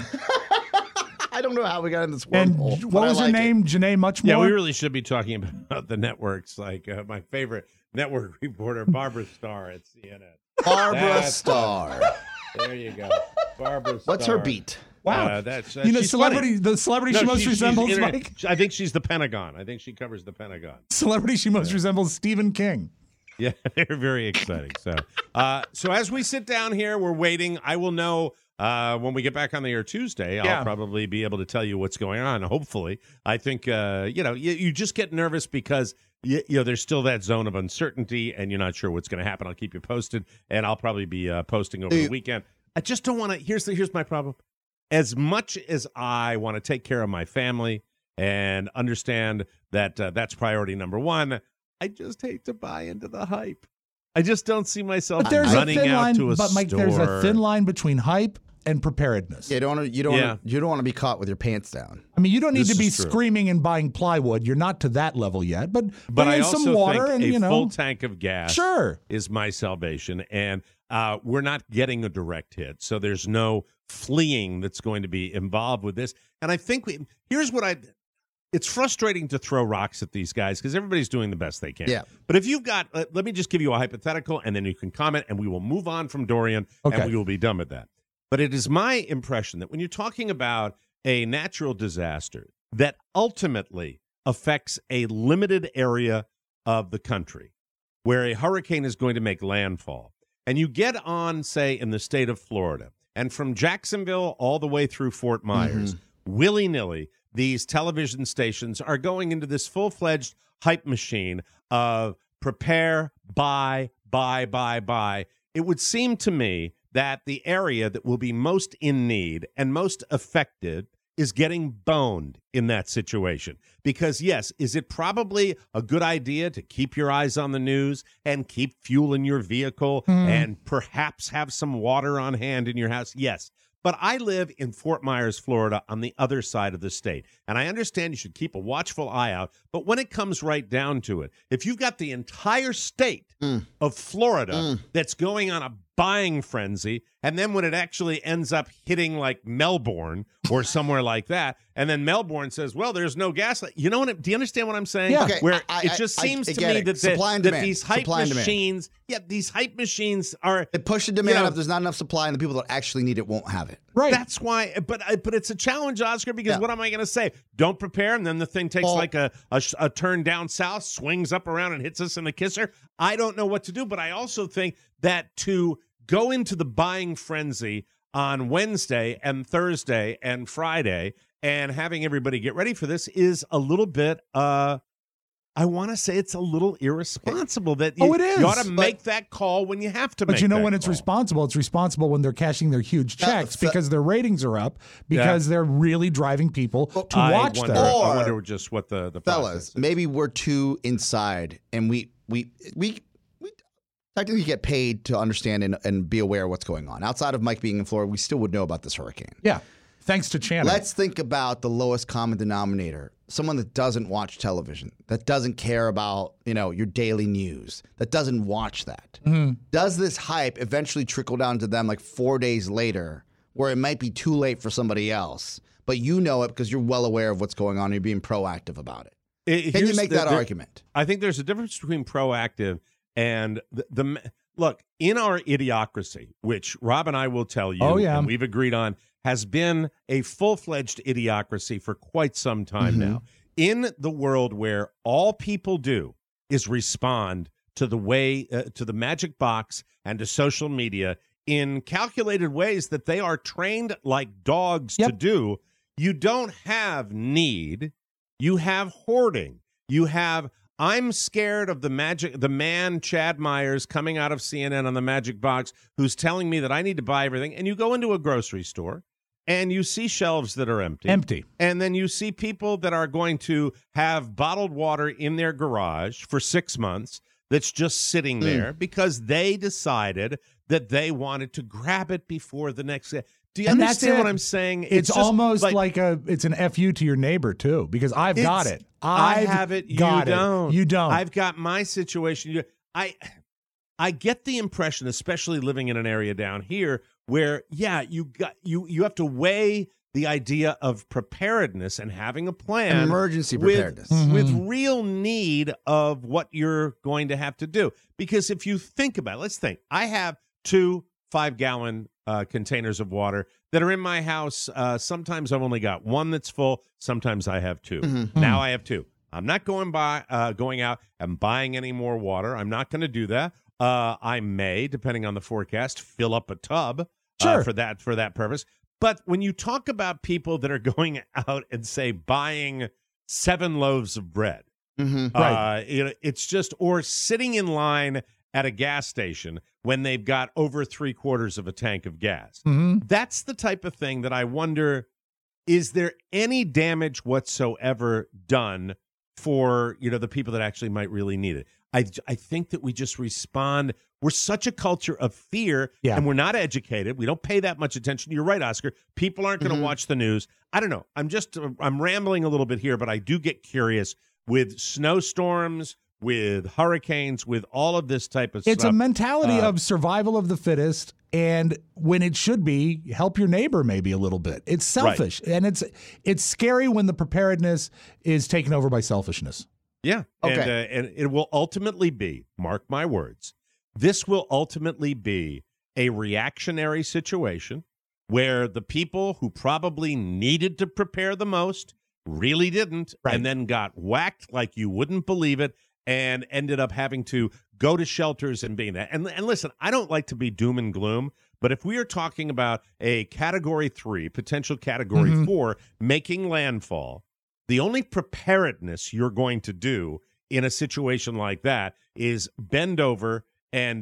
I don't know how we got in this And wormhole. what was her name? Janae Muchmore? Yeah, we really should be talking about the networks. Like my favorite network reporter, Barbara Starr at CNN. Barbara Starr. There you go. Barbara Starr. What's her beat? Wow. That's the celebrity she most resembles, Mike? I think she's the Pentagon. I think she covers the Pentagon. Celebrity she most resembles Stephen King. Yeah, they're very exciting. So as we sit down here, we're waiting. I will know when we get back on the air Tuesday. I'll probably be able to tell you what's going on. Hopefully, I think you just get nervous because there's still that zone of uncertainty, and you're not sure what's going to happen. I'll keep you posted, and I'll probably be posting over the weekend. I just don't want to. Here's my problem. As much as I want to take care of my family and understand that that's priority number one, I just hate to buy into the hype. I just don't see myself running out to a store. But Mike, there's a thin line between hype and preparedness. Yeah, you don't want to be caught with your pants down. I mean, you don't need to be screaming and buying plywood. You're not to that level yet. But I also some water think and a full tank of gas sure is my salvation. And we're not getting a direct hit, so there's no fleeing that's going to be involved with this. And I think it's frustrating to throw rocks at these guys because everybody's doing the best they can. Yeah. But if you've got, let me just give you a hypothetical, and then you can comment, and we will move on from Dorian, and we will be done with that. But it is my impression that when you're talking about a natural disaster that ultimately affects a limited area of the country, where a hurricane is going to make landfall, and you get on, say, in the state of Florida, and from Jacksonville all the way through Fort Myers, willy-nilly, these television stations are going into this full-fledged hype machine of prepare, buy. It would seem to me that the area that will be most in need and most affected is getting boned in that situation. Because, yes, is it probably a good idea to keep your eyes on the news and keep fuel in your vehicle and perhaps have some water on hand in your house? Yes. But I live in Fort Myers, Florida, on the other side of the state. And I understand you should keep a watchful eye out. But when it comes right down to it, if you've got the entire state of Florida that's going on a buying frenzy, and then when it actually ends up hitting like Melbourne or somewhere like that, and then Melbourne says, well, there's no gas. You know what? Do you understand what I'm saying? Yeah. Okay, Where it just seems to me that these hype machines, these hype machines are... It pushes demand. If there's not enough supply and the people that actually need it won't have it. Right. That's why, but it's a challenge, Oscar, because what am I going to say? Don't prepare, and then the thing takes like a turn down south, swings up around and hits us in the kisser. I don't know what to do, but I also think that to go into the buying frenzy on Wednesday and Thursday and Friday and having everybody get ready for this is a little bit, I want to say it's a little irresponsible that it is. You ought to make that call when you have to make that But you know when it's call. responsible? It's responsible when they're cashing their huge checks because their ratings are up because they're really driving people to watch them. I wonder just what the fellas, maybe we're too inside and we technically get paid to understand and be aware of what's going on. Outside of Mike being in Florida, we still would know about this hurricane. Yeah, thanks to Channing. Let's think about the lowest common denominator. Someone that doesn't watch television, that doesn't care about, your daily news, that doesn't watch that. Does this hype eventually trickle down to them like 4 days later where it might be too late for somebody else, but you know it because you're well aware of what's going on and you're being proactive about it? Can you make that argument? I think there's a difference between proactive and look, in our idiocracy, which Rob and I will tell you, and we've agreed on, has been a full-fledged idiocracy for quite some time now. In the world where all people do is respond to the way, to the magic box and to social media in calculated ways that they are trained like dogs to do, you don't have need, you have hoarding. You have... I'm scared of the man, Chad Myers, coming out of CNN on the Magic Box, who's telling me that I need to buy everything. And you go into a grocery store and you see shelves that are empty. Empty. And then you see people that are going to have bottled water in their garage for 6 months that's just sitting there because they decided that they wanted to grab it before the next day. Do you understand what I'm saying? It's just almost like it's an FU to your neighbor, too, because I've got it. I have it. You don't. You don't. I've got my situation. I get the impression, especially living in an area down here, where you have to weigh the idea of preparedness and having a plan, emergency preparedness, with real need of what you're going to have to do. Because if you think about it, let's think. I have 2 5-gallon containers of water that are in my house. Sometimes I've only got 1 that's full. Sometimes I have 2. Now I have 2. I'm not going out and buying any more water. I'm not going to do that. I may, depending on the forecast, fill up a tub for that purpose. But when you talk about people that are going out and say buying 7 loaves of bread, right? It's just, or sitting in line at a gas station when they've got over 3/4 of a tank of gas. That's the type of thing that I wonder, is there any damage whatsoever done for, the people that actually might really need it? I think that we just respond. We're such a culture of fear, and we're not educated. We don't pay that much attention. You're right, Oscar. People aren't going to watch the news. I don't know. I'm rambling a little bit here, but I do get curious with snowstorms, with hurricanes, with all of this type of stuff. It's a mentality of survival of the fittest, and when it should be, help your neighbor maybe a little bit. It's selfish, and it's scary when the preparedness is taken over by selfishness. Yeah, okay. And it will ultimately be, mark my words, this will ultimately be a reactionary situation where the people who probably needed to prepare the most really didn't, and then got whacked like you wouldn't believe it, and ended up having to go to shelters and being that. And listen, I don't like to be doom and gloom, but if we are talking about a Category 3, potential Category 4 making landfall, the only preparedness you're going to do in a situation like that is bend over and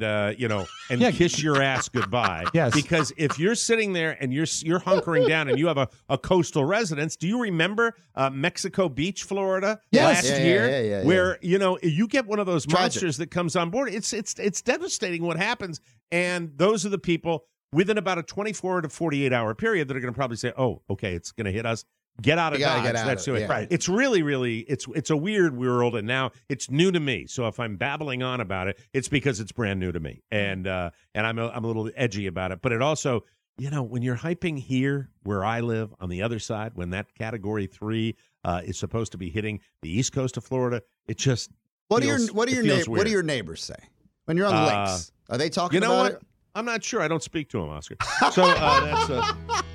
kiss your ass goodbye. Yes. Because if you're sitting there and you're hunkering down and you have a coastal residence, do you remember Mexico Beach, Florida, last year, where you get one of those monsters that comes on board? It's devastating what happens, and those are the people within about a 24 to 48 hour period that are going to probably say, "Oh, okay, it's going to hit us. Get out of Dodge." Let's do it. Right. It's really, really, it's a weird world, and now it's new to me. So if I'm babbling on about it, it's because it's brand new to me, and I'm a little edgy about it. But it also, when you're hyping here where I live on the other side, when that Category 3 is supposed to be hitting the east coast of Florida, it just what do your neighbors say when you're on the lakes? Are they talking about it? I'm not sure. I don't speak to them, Oscar. So that's.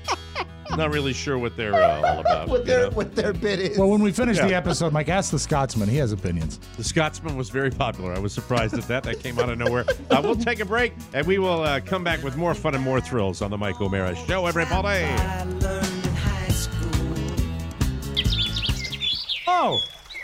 Not really sure what they're all about. What their bit is. Well, when we finish the episode, Mike, ask the Scotsman. He has opinions. The Scotsman was very popular. I was surprised at that. That came out of nowhere. We'll take a break, and we will come back with more fun and more thrills on the Mike O'Meara Show, everybody. Oh,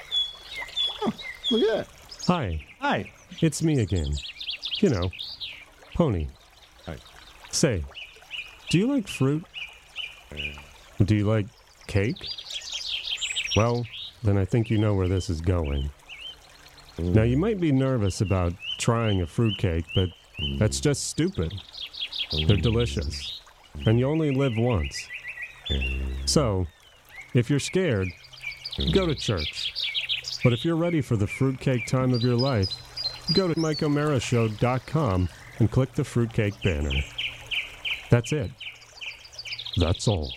look at that. Hi. It's me again. Pony. Hi. Say, do you like fruit? Do you like cake? Well, then I think you know where this is going. Now, you might be nervous about trying a fruitcake, but that's just stupid. They're delicious, and you only live once. So, if you're scared, go to church. But if you're ready for the fruitcake time of your life, go to MikeO'MearaShow.com and click the fruitcake banner. That's it. That's all.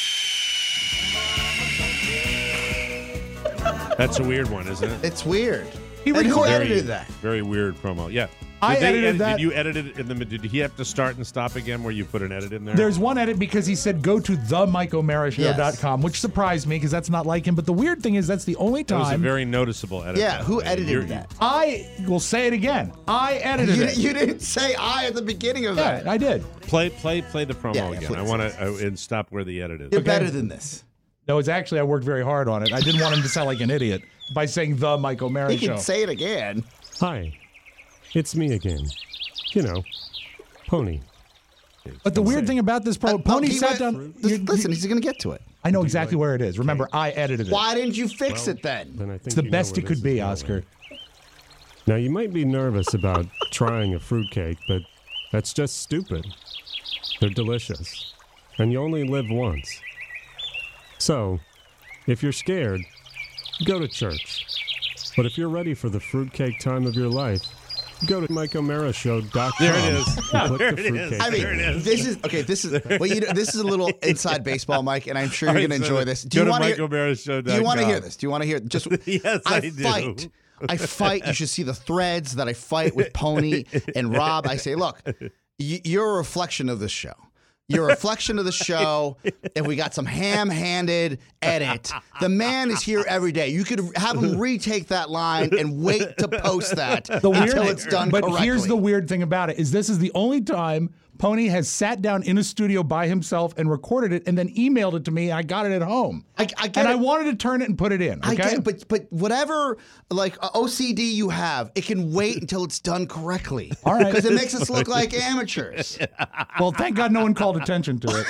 That's a weird one, isn't it? It's weird. Who edited that? Very weird promo. Yeah. I edited that. Did you edit it? Did he have to start and stop again where you put an edit in there? There's one edit because he said go to themikeomearashow.com, which surprised me because that's not like him. But the weird thing is that's the only time. It was a very noticeable edit. Yeah, who edited that? I will say it again. I edited it. You didn't say I at the beginning of that. Yeah, I did. Play the promo again. Please. I want to and stop where the edit is. You're better than this. No, it's actually I worked very hard on it. I didn't want him to sound like an idiot by saying the Mike O'Meara Show. He can say it again. Hi. It's me again. Pony. But the weird thing about this Pony sat down. Listen, he's going to get to it. I know exactly where it is. Remember, I edited it. Why didn't you fix it then? Then I think It's the you know best where it could this be, is going. Oscar. Now, you might be nervous about trying a fruitcake, but that's just stupid. They're delicious, and you only live once. So, if you're scared, go to church. But if you're ready for the fruitcake time of your life, go to MikeO'MaraShow.com. There it is. and click There the it is. fruitcake I mean, There it is. this is okay. This is well, this is a little inside baseball, Mike, and I'm sure you're going to enjoy this. Do you want to hear? MikeO'MaraShow.com. Do you want to hear this? Do you want to hear? Just Yes, I do. fight. I fight. You should see the threads that I fight with Pony and Rob. I say, look, you're a reflection of this show. You're a reflection of the show. If we got some ham-handed edit, the man is here every day. You could have him retake that line and wait to post that until it's done but correctly. here's the weird thing about it: is this is the only time Pony has sat down in a studio by himself and recorded it, and then emailed it to me. And I got it at home. I get and it. I wanted to turn it and put it in. Okay? I get it, but whatever like OCD you have, it can wait until it's done correctly. All right. Because it makes us look like amateurs. Well, thank God no one called attention to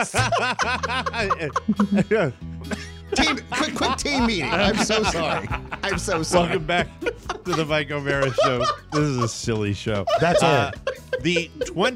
it. Quick team meeting. I'm so sorry. I'm so sorry. Welcome back to the Mike O'Mara Show. This is a silly show. That's it. The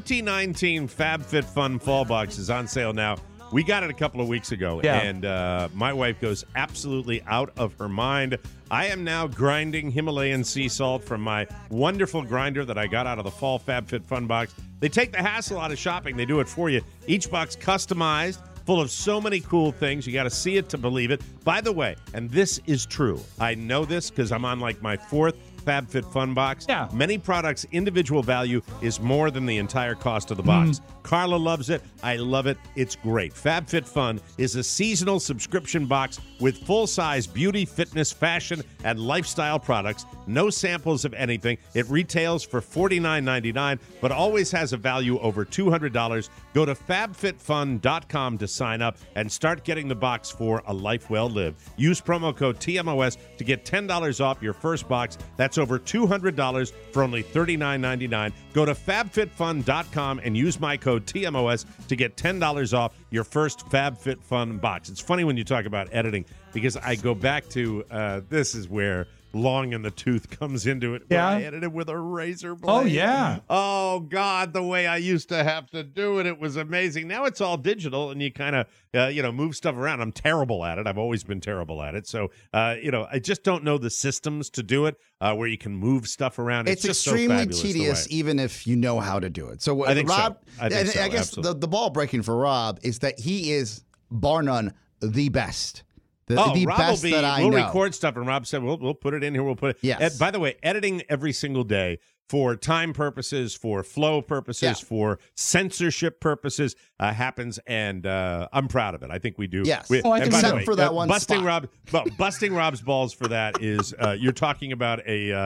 2019 FabFitFun Fall Box is on sale now. We got it a couple of weeks ago, Yeah. and my wife goes absolutely out of her mind. I am now grinding Himalayan sea salt from my wonderful grinder that I got out of the Fall FabFitFun Box. They take the hassle out of shopping. They do it for you. Each box customized, full of so many cool things. You got to see it to believe it. By the way, and this is true, I know this because I'm on like my fourth FabFitFun box. Yeah. Many products' individual value is more than the entire cost of the box. Carla loves it. I love it. It's great. FabFitFun is a seasonal subscription box with full-size beauty, fitness, fashion, and lifestyle products. No samples of anything. It retails for $49.99, but always has a value over $200. Go to fabfitfun.com to sign up and start getting the box for a life well lived. Use promo code TMOS to get $10 off your first box. That's over $200 for only $39.99. Go to fabfitfun.com and use my code TMOS to get $10 off your first FabFitFun box. It's funny when you talk about editing because I go back to this is where long in the tooth comes into it. Yeah. I edited with a razor blade. Oh, yeah. Oh, God, the way I used to have to do it, it was amazing. Now it's all digital, and you kind of, move stuff around. I'm terrible at it. I've always been terrible at it. So, I just don't know the systems to do it where you can move stuff around. It's just extremely so fabulous the tedious, way. even if you know how to do it. So, I think so. Rob, I think so, I guess absolutely. the ball breaking for Rob is that he is, bar none, the best. The Rob best will be, that I we'll know. record stuff, and Rob said, we'll put it in here. We'll put it. Yes. By the way, editing every single day for time purposes, for flow purposes, for censorship purposes happens, and I'm proud of it. I think we do. Yes. We, Oh, I and think by so. the way, for that one busting spot. busting Rob's balls for that is you're talking about a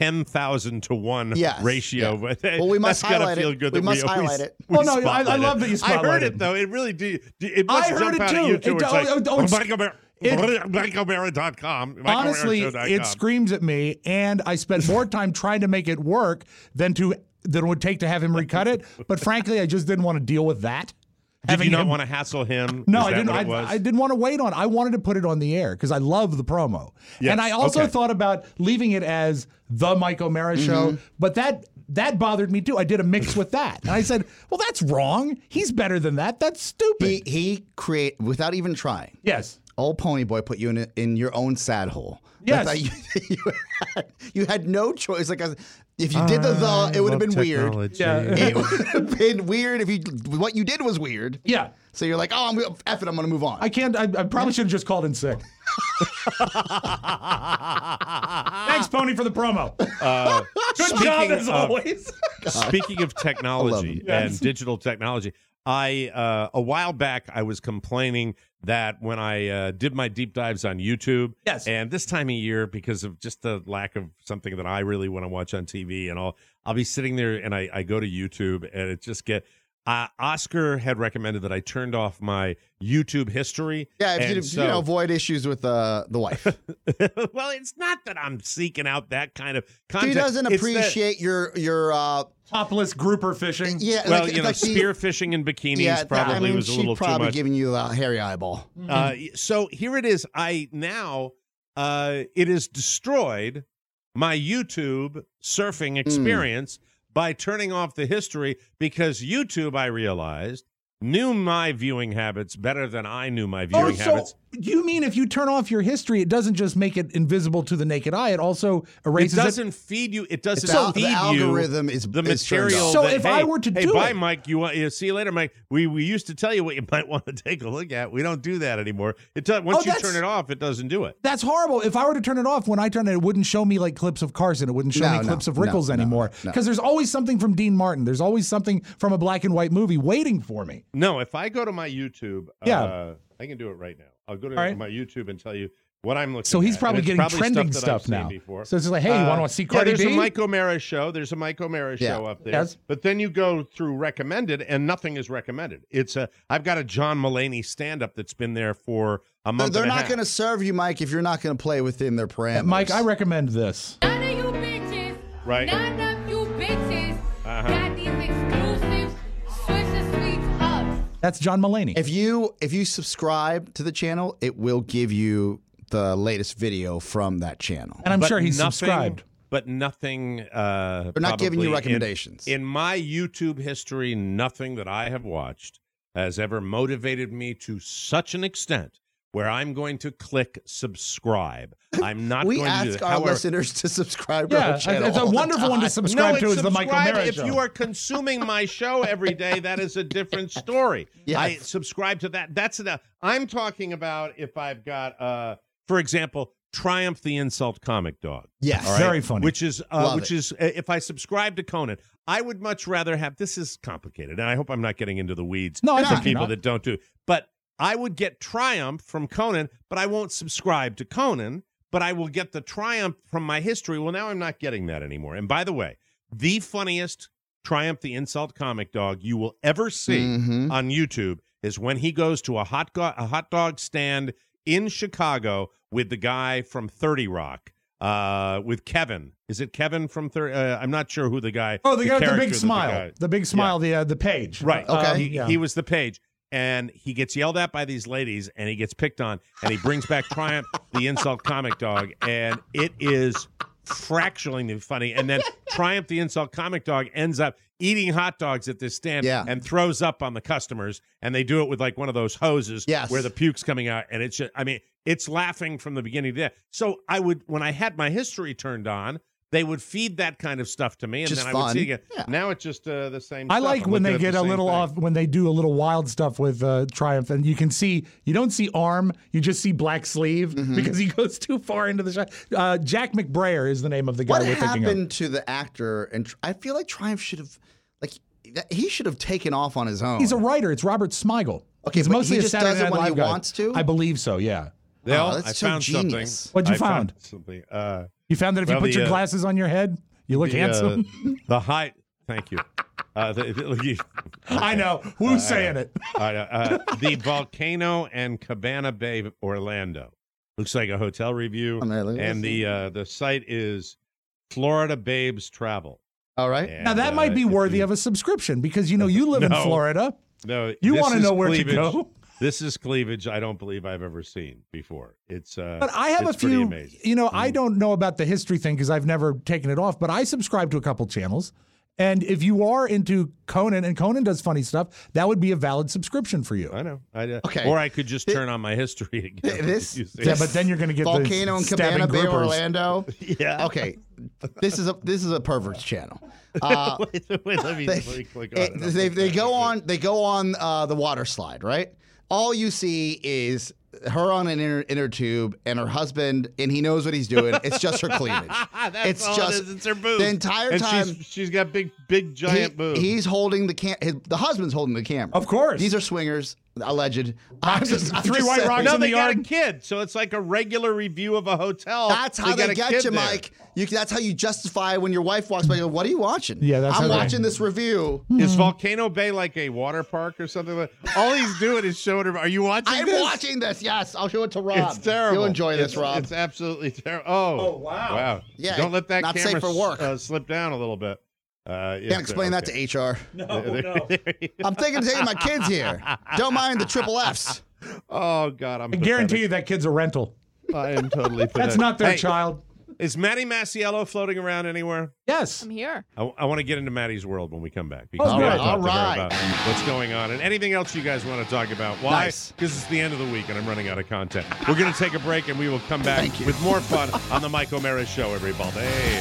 10,000 to 1 Yes. ratio. Yeah. But Well, we must that's gotta highlight feel it. good We that must always, highlight it. we Oh, no, I spotlight love that you I heard spotlight it it. though. It really do. It must I heard jump it out too. at you too. It- It's like it's- MikeO'Mara.com. Honestly, it screams at me, and I spent more time trying to make it work than it would take to have him recut it. But frankly, I just didn't want to deal with that. Did you not want to hassle him? No, Is I that didn't. what it was? I didn't want to wait on it. I wanted to put it on the air because I love the promo. Yes, And I also okay. thought about leaving it as the Mike O'Mara Show, but that bothered me too. I did a mix with that. And I said, well, that's wrong. He's better than that. That's stupid. He create without even trying. Yes. Old Pony Boy put you in your own sad hole. Yes. That you had no choice. Like if you did it would have been weird. Yeah. It would have been weird if what you did was weird. Yeah. So you're like, oh, F it, I'm going to move on. I can't. I probably should have just called in sick. Thanks, Pony, for the promo. Good job as always. Speaking of technology and digital technology, a while back I was complaining that when I did my deep dives on YouTube, and this time of year, because of just the lack of something that I really want to watch on TV and all, I'll be sitting there and I go to YouTube and it just Oscar had recommended that I turned off my YouTube history. Yeah, if you avoid issues with the wife. Well, it's not that I'm seeking out that kind of content. He doesn't appreciate your topless grouper fishing. Yeah, well, spear fishing in bikinis probably was a little too much. She's probably giving you the hairy eyeball. So here it is. It has destroyed my YouTube surfing experience by turning off the history, because YouTube, I realized, knew my viewing habits better than I knew my viewing habits. You mean if you turn off your history, it doesn't just make it invisible to the naked eye, it also erases it? It doesn't feed you. It doesn't feed the you algorithm is the material. So that, if I were to do bye, it, Mike. See you later, Mike. We used to tell you what you might want to take a look at. We don't do that anymore. Once you turn it off, it doesn't do it. That's horrible. If I were to turn it off, when I turn it, it wouldn't show me like clips of Carson. It wouldn't show me clips of Rickles anymore. Because there's always something from Dean Martin. There's always something from a black and white movie waiting for me. No, if I go to my YouTube, I can do it right now. I'll go to my YouTube and tell you what I'm looking at. So he's probably getting trending stuff now. So it's like, hey, you want to see Cardi B? There's a Mike O'Mara show. There's a Mike O'Mara show up there. Yes. But then you go through recommended, and nothing is recommended. I've got a John Mulaney stand-up that's been there for a month They're and a half. not going to serve you, Mike, if you're not going to play within their parameters. Mike, I recommend this. None of you bitches. Right. None of you bitches got these exclusive Swisher Sweets hugs. That's John Mulaney. If you subscribe to the channel, it will give you the latest video from that channel. And I'm sure he's subscribed. But nothing. They're not giving you recommendations. In my YouTube history, nothing that I have watched has ever motivated me to such an extent where I'm going to click subscribe. I'm not going to do that. We ask our listeners to subscribe to our channel. It's a wonderful one to subscribe to is the Mike O'Mara Show. If you are consuming my show every day, that is a different story. Yes. I subscribe to that. That's enough. I'm talking about if I've got, for example, Triumph the Insult Comic Dog. Yes. Right? Very funny. Which is if I subscribe to Conan, I would much rather have, this is complicated, and I hope I'm not getting into the weeds for people that don't do, but I would get Triumph from Conan, but I won't subscribe to Conan, but I will get the Triumph from my history. Well, now I'm not getting that anymore. And by the way, the funniest Triumph the Insult Comic Dog you will ever see on YouTube is when he goes to a hot dog stand in Chicago with the guy from 30 Rock, with Kevin. Is it Kevin from 30? I'm not sure who the guy. Oh, the guy with the big smile. The big smile, the Page. Right. Okay. He was the Page. And he gets yelled at by these ladies, and he gets picked on, and he brings back Triumph, the Insult Comic Dog, and it is fractionally funny. And then Triumph, the Insult Comic Dog, ends up eating hot dogs at this stand and throws up on the customers, and they do it with like one of those hoses where the puke's coming out, and it's just, it's laughing from the beginning to the end. So when I had my history turned on, they would feed that kind of stuff to me, and just then I fun. would see again. Yeah. Now it's just the same. I stuff. like when they get a little off, when they do a little wild stuff with Triumph, and you don't see arm, you just see black sleeve because he goes too far into the shot. Jack McBrayer is the name of the guy we're thinking of. What happened to the actor? And I feel like Triumph should have taken off on his own. He's a writer. It's Robert Smigel. Okay, he's but mostly he a just Saturday does it Night when he Live guy. wants to? I believe so. Yeah. Well, that's I so found genius. something. What'd you find? Something. You found that if you put your glasses on your head, you look handsome. The height. Thank you. I know. Who's saying it? The Volcano and Cabana Bay, Orlando. Looks like a hotel review. And the site is Florida Babes Travel. All right. And, now, that might be worthy of a subscription because, you live in Florida. No. You want to know where to go. This is cleavage I don't believe I've ever seen before. But I have a few, amazing. I don't know about the history thing because I've never taken it off, but I subscribe to a couple channels. And if you are into Conan, and Conan does funny stuff, that would be a valid subscription for you. I know. Okay. Or I could just turn on my history again. But then you're going to get Volcano and Cabana Bay, groupers. Orlando. Yeah. Okay. This is a pervert's channel. Wait, let me click on it. They go on the water slide, right? All you see is her on an inner tube and her husband, and he knows what he's doing. It's just her cleavage. It's her boobs. The entire time. She's got big giant boobs. He's holding the husband's holding the camera. Of course. These are swingers. alleged. I'm just Three White saying. Rocks No, in the they got a yard. kid, so it's like a regular review of a hotel. That's how they a get kid you, there. Mike. That's how you justify when your wife walks by. You go, what are you watching? Yeah, that's I'm how they- watching this review. Is Volcano Bay like a water park or something? All he's doing is showing her. Are you watching I'm this? watching this. Yes, I'll show it to Rob. It's terrible. You'll enjoy this, Rob. It's absolutely terrible. Oh, wow. Wow. Yeah, Don't let that not camera safe for work. slip down a little bit. Can't explain that to HR. No. I'm thinking of taking my kids here. Don't mind the triple Fs. Oh, God. I guarantee you that kid's a rental. I am totally pathetic. That's not their Hey, child. Is Maddie Masiello floating around anywhere? Yes. I'm here. I want to get into Maddie's world when we come back. Because All we right, gotta talk to her all right. about what's going on and anything else you guys want to talk about. Why? Nice. Because it's the end of the week and I'm running out of content. We're going to take a break and we will come back Thank you. with more fun on the Mike O'Mara Show, everybody.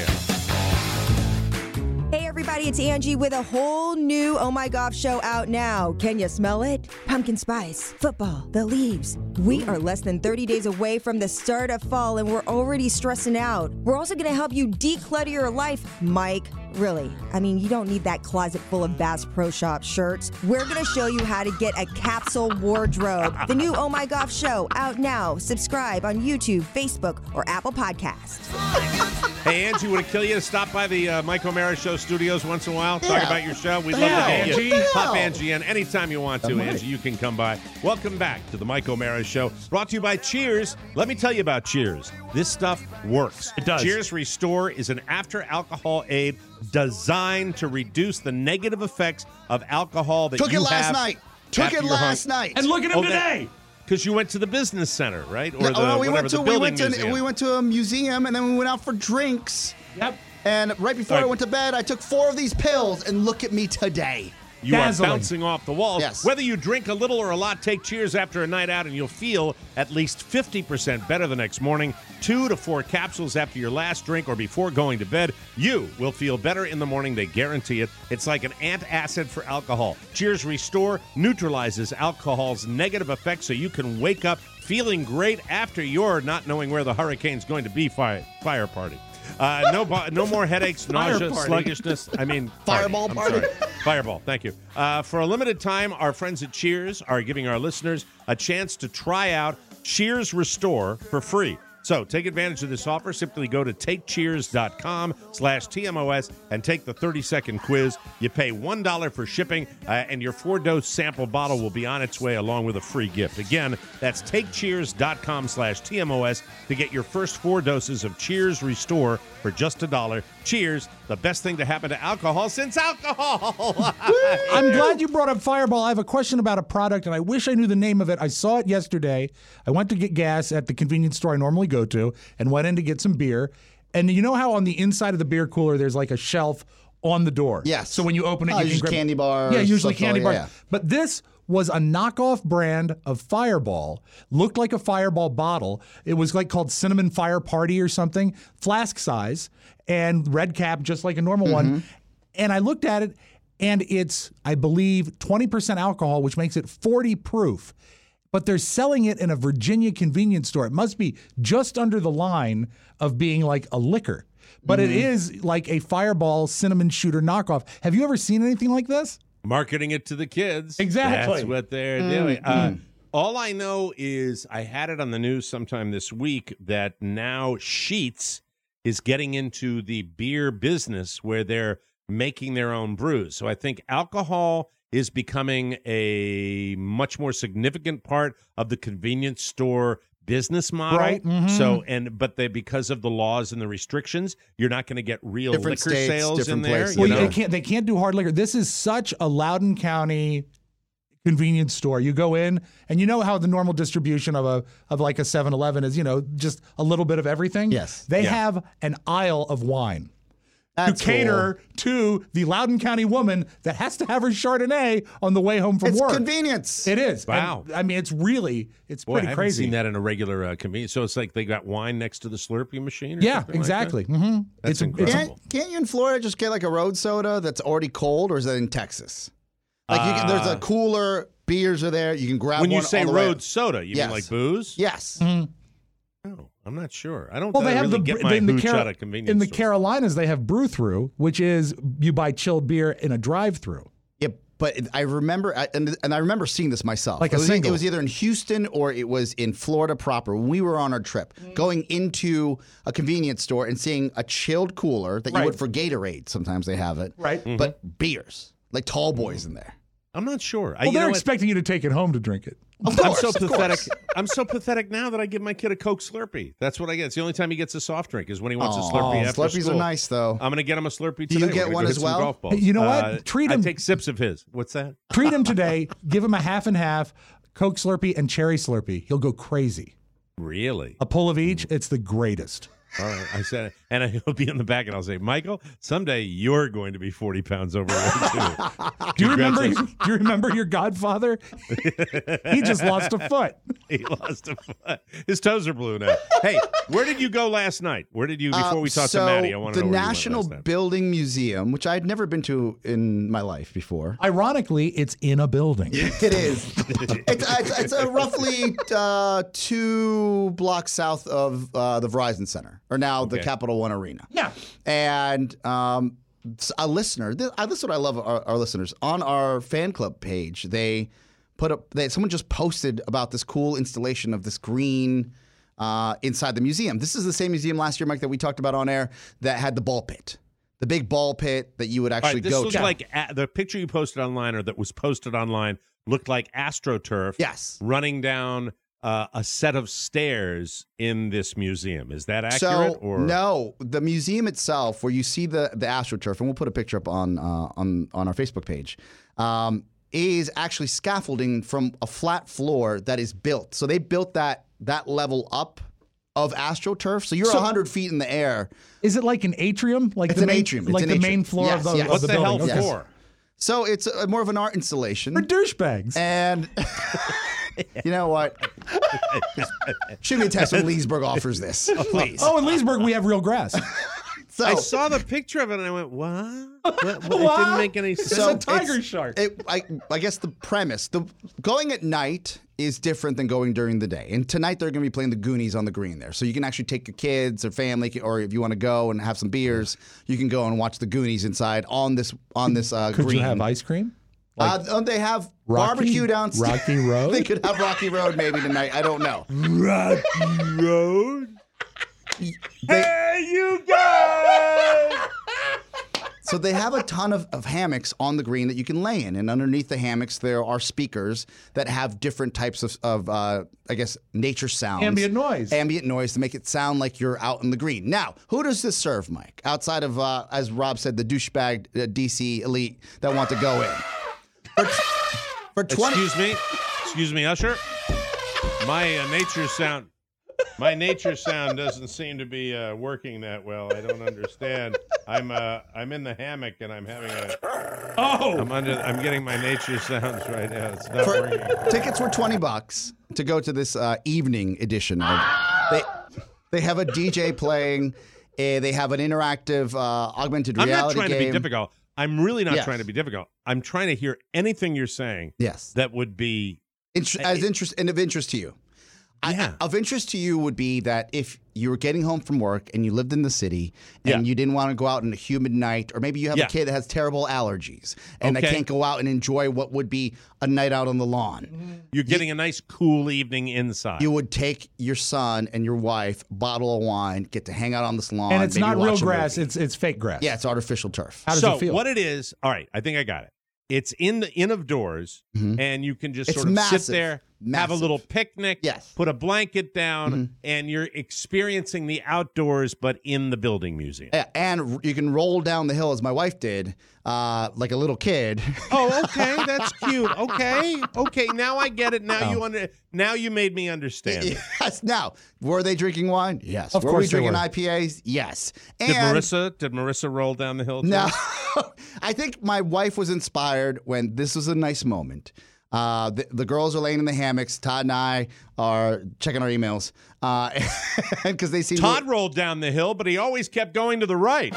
Hey everybody, it's Angie with a whole new Oh My Golf show out now. Can you smell it? Pumpkin spice, football, the leaves. We are less than 30 days away from the start of fall and we're already stressing out. We're also going to help you declutter your life, Mike. Really, I mean, you don't need that closet full of Bass Pro Shop shirts. We're going to show you how to get a capsule wardrobe. The new Oh My Golf show out now. Subscribe on YouTube, Facebook, or Apple Podcasts. Hey, Angie, would it kill you to stop by the Mike O'Mara Show studios once in a while? Talk Yeah. about your show. We'd The love to hell? get you. What the Pop hell? Angie in anytime you want to, All right. Angie. You can come by. Welcome back to the Mike O'Mara Show. Brought to you by Cheers. Let me tell you about Cheers. This stuff works. It does. Cheers Restore is an after-alcohol aid designed to reduce the negative effects of alcohol that Took you it last have night. Took after it you're last hung. night. And look at him today. Because you went to the business center, right? Or Yeah, the we went to the building museum. we went to a museum and then we went out for drinks. Yep. And right before All right. I went to bed, I took 4 of these pills, and look at me today. You Dazzling. are bouncing off the walls. Yes. Whether you drink a little or a lot, take Cheers after a night out and you'll feel at least 50% better the next morning. 2 to 4 capsules after your last drink or before going to bed. You will feel better in the morning. They guarantee it. It's like an antacid for alcohol. Cheers Restore neutralizes alcohol's negative effects so you can wake up feeling great after your not knowing where the hurricane's going to be fire party. No more headaches, nausea, party. sluggishness. I mean, Fireball I'm party. sorry. Fireball, thank you. For a limited time, our friends at Cheers are giving our listeners a chance to try out Cheers Restore for free. So take advantage of this offer. Simply go to takecheers.com/TMOS and take the 30-second quiz. You pay $1 for shipping, and your 4-dose sample bottle will be on its way along with a free gift. Again, that's takecheers.com/TMOS to get your first 4 doses of Cheers Restore for just $1. Cheers, the best thing to happen to alcohol since alcohol. I'm glad you brought up Fireball. I have a question about a product, and I wish I knew the name of it. I saw it yesterday. I went to get gas at the convenience store I normally go to and went in to get some beer. And you know how on the inside of the beer cooler there's like a shelf on the door? Yes. So when you open it, you can usually grab candy bars, Yeah, usually stuff like candy that, bars. yeah. But this was a knockoff brand of Fireball. Looked like a Fireball bottle. It was like called Cinnamon Fire Party or something, flask size, and red cap just like a normal one. And I looked at it, and it's, I believe, 20% alcohol, which makes it 40 proof. But they're selling it in a Virginia convenience store. It must be just under the line of being like a liquor. But it is like a Fireball cinnamon shooter knockoff. Have you ever seen anything like this? Marketing it to the kids. Exactly. That's what they're doing. All I know is I had it on the news sometime this week that now Sheetz is getting into the beer business where they're making their own brews. So I think alcohol is becoming a much more significant part of the convenience store business model. Right. So but because of the laws and the restrictions, you're not going to get real Different liquor states, sales different in there. places. You Well, know? they can't do hard liquor. This is such a Loudoun County convenience store. You go in, and you know how the normal distribution of like a 7-Eleven is, just a little bit of everything. Yes. They Yeah. have an aisle of wine That's to cater to the Loudoun County woman that has to have her Chardonnay on the way home from It's work. convenience. It is. Wow. And, I mean, it's Boy, pretty I haven't crazy. seen that in a regular convenience. So it's like they got wine next to the Slurpee machine? Or Yeah, something exactly. Like that? Mm-hmm. That's It's incredible. Can't you in Florida just get like a road soda that's already cold, or is that in Texas? Like there's a cooler, beers are there. You can grab When one you say all the way- road soda, you Yes. mean like booze? Yes. Oh, I'm not sure. I don't Well, they have really get my in the hooch out of convenience in the stores. Carolinas. They have brew through, which is you buy chilled beer in a drive through. Yep. But I remember, and I remember seeing this myself. Like a single. It was either in Houston or it was in Florida proper. When we were on our trip, going into a convenience store and seeing a chilled cooler that you would for Gatorade. Sometimes they have it. Right. But beers, like tall boys in there. I'm not sure. Well, they're expecting you to take it home to drink it. Of course, I'm so of pathetic. course. I'm so pathetic now that I give my kid a Coke Slurpee. That's what I get. It's the only time he gets a soft drink is when he wants a Slurpee after Slurpees school. are nice, though. I'm going to get him a Slurpee today. Do you get We're gonna one go as hit some well? golf balls. Hey, you know what? Treat him. I take sips of his. What's that? Treat him today. Give him a half and half Coke Slurpee and Cherry Slurpee. He'll go crazy. Really? A pull of each. It's the greatest. All right, I said it. And he'll be in the back, and I'll say, Michael, someday you're going to be 40 pounds overweight, too. Do you remember your godfather? He just lost a foot. He lost a foot. His toes are blue now. Hey, where did you go last night? Where did you, before we talked to Maddie, I want to know the where you went National last night. Building Museum, which I'd never been to in my life before. Ironically, it's in a building. It is. It's roughly 2 blocks south of the Verizon Center, or now the Capital One Arena. Yeah. And a listener, this is what I love our listeners, on our fan club page, they put up, someone just posted about this cool installation of this green inside the museum. This is the same museum last year, Mike, that we talked about on air that had the ball pit. The big ball pit that you would actually this go looks to. like the picture you posted online, or that was posted online, looked like AstroTurf. Yes. Running down a set of stairs in this museum. Is that accurate? So, no, the museum itself, where you see the AstroTurf, and we'll put a picture up on our Facebook page, is actually scaffolding from a flat floor that is built. So they built that level up of AstroTurf. So you're 100 feet in the air. Is it like an atrium? Like it's an atrium. Like it's the an main atrium. floor Yes, of the yes. What of the building? hell Okay. for? So it's more of an art installation. For douchebags. And you know what? Shoot me a text when Leesburg offers this, please. Oh, in Leesburg, we have real grass. So, I saw the picture of it and I went, what? It didn't make any sense. It's a tiger shark. I guess the premise, going at night is different than going during the day. And tonight they're going to be playing the Goonies on the green there. So you can actually take your kids or family, or if you want to go and have some beers, you can go and watch the Goonies inside on this Could green. you have ice cream? They have Rocky- barbecue downstairs. Rocky Road? They could have Rocky Road maybe tonight. I don't know. Rocky Road? Hey, you guys! So they have a ton of hammocks on the green that you can lay in. And underneath the hammocks, there are speakers that have different types of I guess, nature sounds. Ambient noise. Ambient noise to make it sound like you're out in the green. Now, who does this serve, Mike? Outside of, as Rob said, the douchebag DC elite that want to go in. For 20... Excuse me, Usher. My nature sound doesn't seem to be working that well. I don't understand. I'm in the hammock and I'm having I'm getting my nature sounds right now. It's not working. Tickets were $20 to go to this evening edition of. They have a DJ playing. They have an interactive augmented reality game. I'm not trying to be difficult. I'm really not trying to be difficult. I'm trying to hear anything you're saying. Yes. That would be of interest to you. Of interest to you would be that if you were getting home from work and you lived in the city and you didn't want to go out on a humid night, or maybe you have a kid that has terrible allergies and they can't go out and enjoy what would be a night out on the lawn. You're getting a nice cool evening inside. You would take your son and your wife, bottle of wine, get to hang out on this lawn. And it's maybe not watch real a grass, movie. it's fake grass. Yeah, it's artificial turf. How does so it feel? What it is, all right, I think I got it. It's in of doors, and you can just It's sort of massive. sit there, have a Massive. little picnic, Yes. put a blanket down, and you're experiencing the outdoors, but in the building museum. Yeah, and you can roll down the hill as my wife did, like a little kid. Oh, okay, that's cute. Okay, now I get it. Now you made me understand. it. Yes. Now, were they drinking wine? Yes. Of were course we they drinking were. IPAs? Yes. Did And Marissa roll down the hill? Too? no, I think my wife was inspired when this was a nice moment. The girls are laying in the hammocks. Todd and I are checking our emails because they see Todd rolled down the hill, but he always kept going to the right.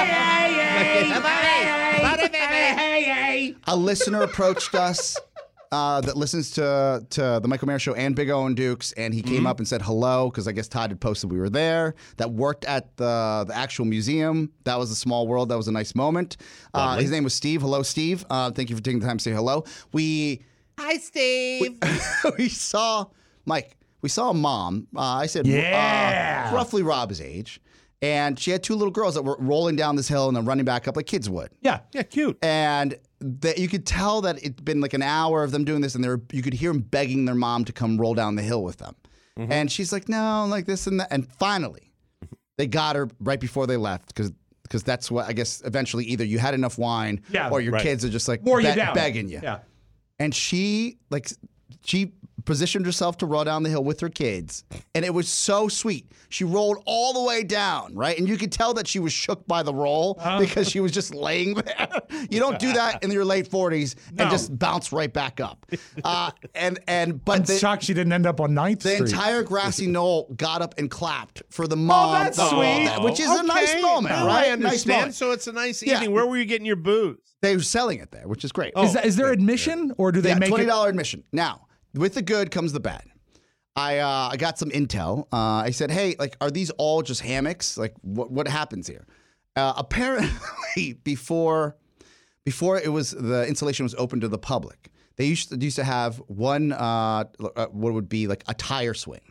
A listener approached us that listens to the Michael Mara Show and Big O and Dukes, and he came up and said hello because I guess Todd had posted we were there. That worked at the actual museum. That was a small world. That was a nice moment. His name was Steve. Hello, Steve. Thank you for taking the time to say hello. Hi, Steve. We saw Mike. We saw a mom. I said, roughly Rob's age. And she had two little girls that were rolling down this hill and then running back up like kids would. Yeah, cute. And you could tell that it'd been like an hour of them doing this, and you could hear them begging their mom to come roll down the hill with them. Mm-hmm. And she's like, no, like this and that. And finally, they got her right before they left because that's what I guess eventually either you had enough wine or your kids are just like begging you. Yeah. And she positioned herself to roll down the hill with her kids. And it was so sweet. She rolled all the way down, right? And you could tell that she was shook by the roll because she was just laying there. You don't do that in your late 40s and just bounce right back up. But I'm shocked she didn't end up on 9th Street. The entire grassy knoll got up and clapped for the mom. Oh, that's sweet. Which is a nice moment, right? I understand. So it's a nice evening. Where were you getting your booze? They were selling it there, which is great. Is there admission or do they make it? $20 admission. Now, with the good comes the bad. I got some intel. I said, hey, like, are these all just hammocks? Like, what happens here? Apparently, before it was the installation was open to the public, they used to have one what would be like a tire swing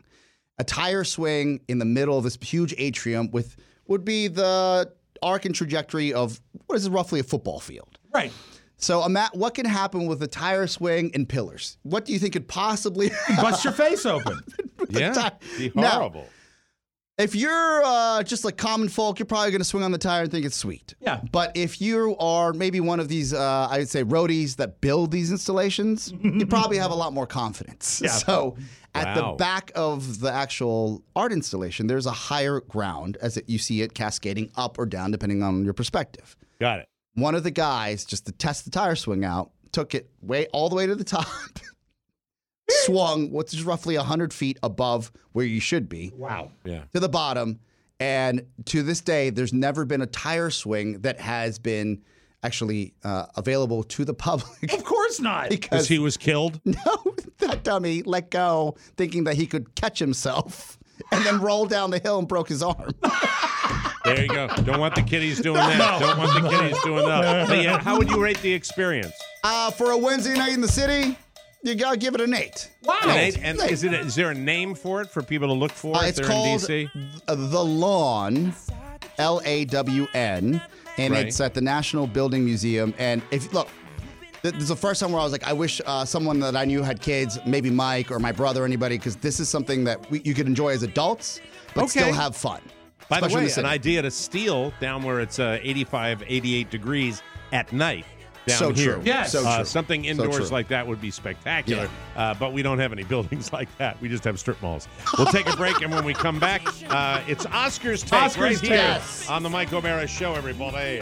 in the middle of this huge atrium would be the arc and trajectory of what is roughly a football field. Right. So, what can happen with a tire swing and pillars? What do you think could possibly bust your face open? Yeah, be horrible. Now, if you're just like common folk, you're probably going to swing on the tire and think it's sweet. Yeah. But if you are maybe one of these, I would say, roadies that build these installations, you probably have a lot more confidence. Yeah. So, at the back of the actual art installation, there's a higher ground as you see it cascading up or down depending on your perspective. Got it. One of the guys, just to test the tire swing out, took it all the way to the top, swung, which is roughly 100 feet above where you should be. Wow. Yeah. To the bottom. And to this day, there's never been a tire swing that has been actually available to the public. Of course not. Because he was killed? No, that dummy let go thinking that he could catch himself and then roll down the hill and broke his arm. There you go. Don't want the kiddies doing that. Don't want the kiddies doing that. But yeah, how would you rate the experience? For a Wednesday night in the city, you gotta give it an 8. Wow. An 8? And is there a name for it for people to look for if they're in DC? The Lawn, LAWN, and it's at the National Building Museum. And this is the first time where I was like, I wish someone that I knew had kids, maybe Mike or my brother or anybody, because this is something that you could enjoy as adults, but still have fun. By the way, an idea to steal down where it's 85, 88 degrees at night down here. True. Yes. So true. Something indoors like that would be spectacular, but we don't have any buildings like that. We just have strip malls. We'll take a break, and when we come back, it's Oscar's Take right here on the Mike O'Mara Show, everybody.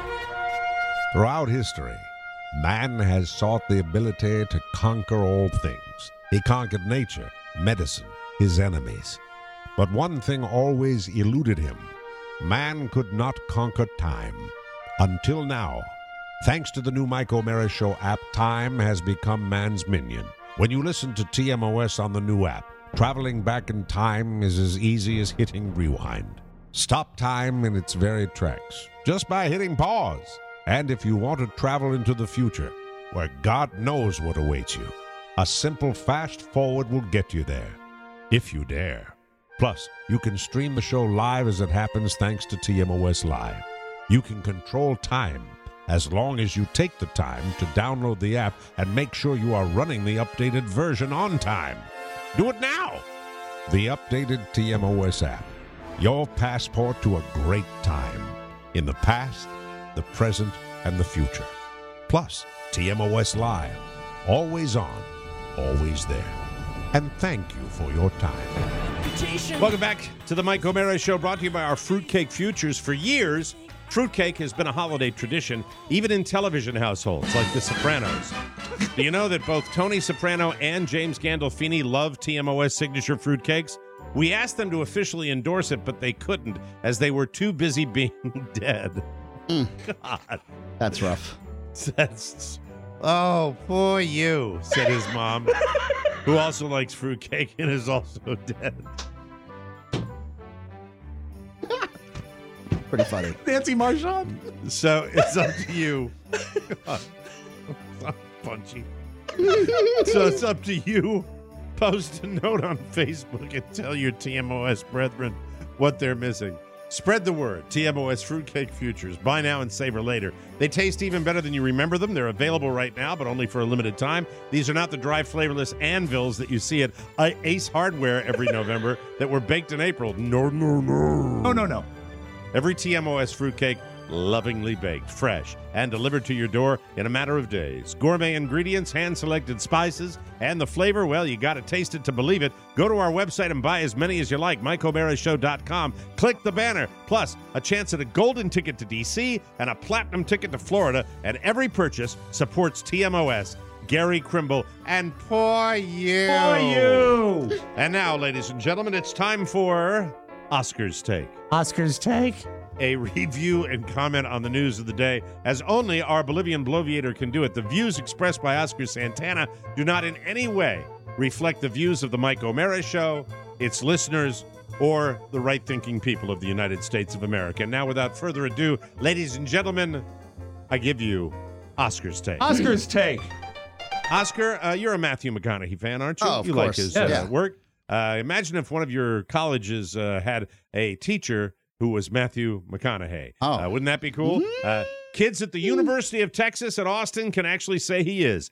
Throughout history, man has sought the ability to conquer all things. He conquered nature, medicine, his enemies. But one thing always eluded him. Man could not conquer time. Until now. Thanks to the new Mike O'Mara Show app, time has become man's minion. When you listen to TMOS on the new app, traveling back in time is as easy as hitting rewind. Stop time in its very tracks, just by hitting pause. And if you want to travel into the future, where God knows what awaits you, a simple fast forward will get you there. If you dare. Plus, you can stream the show live as it happens thanks to TMOS Live. You can control time as long as you take the time to download the app and make sure you are running the updated version on time. Do it now! The updated TMOS app. Your passport to a great time. In the past, the present, and the future. Plus, TMOS Live. Always on, always there. And thank you for your time. Welcome back to the Mike O'Mara Show, brought to you by our Fruitcake Futures. For years, fruitcake has been a holiday tradition, even in television households like The Sopranos. Do you know that both Tony Soprano and James Gandolfini love TMOS signature fruitcakes? We asked them to officially endorse it, but they couldn't, as they were too busy being dead. God. That's rough. Oh, poor you, said his mom, who also likes fruitcake and is also dead. Pretty funny. Nancy Marchand. So it's up to you. Punchy. So it's up to you. Post a note on Facebook and tell your TMOS brethren what they're missing. Spread the word. TMOS Fruitcake Futures. Buy now and savor later. They taste even better than you remember them. They're available right now, but only for a limited time. These are not the dry, flavorless anvils that you see at Ace Hardware every November that were baked in April. No. No. Every TMOS fruitcake, lovingly baked, fresh, and delivered to your door in a matter of days. Gourmet ingredients, hand-selected spices, and the flavor, well, you got to taste it to believe it. Go to our website and buy as many as you like, MikeO'MaraShow.com. Click the banner. Plus, a chance at a golden ticket to D.C. and a platinum ticket to Florida. And every purchase supports TMOS, Gary Krimble, and poor you. Poor you. And now, ladies and gentlemen, it's time for Oscar's Take. Oscar's Take. A review and comment on the news of the day, as only our Bolivian bloviator can do it. The views expressed by Oscar Santana do not in any way reflect the views of the Mike O'Mara Show, its listeners, or the right-thinking people of the United States of America. And now, without further ado, ladies and gentlemen, I give you Oscar's Take. Oscar's Take. Oscar, you're a Matthew McConaughey fan, aren't you? Oh, of you course. like his Yeah. work. Imagine if one of your colleges had a teacher who was Matthew McConaughey. Oh. Wouldn't that be cool? Kids at the University of Texas at Austin can actually say he is.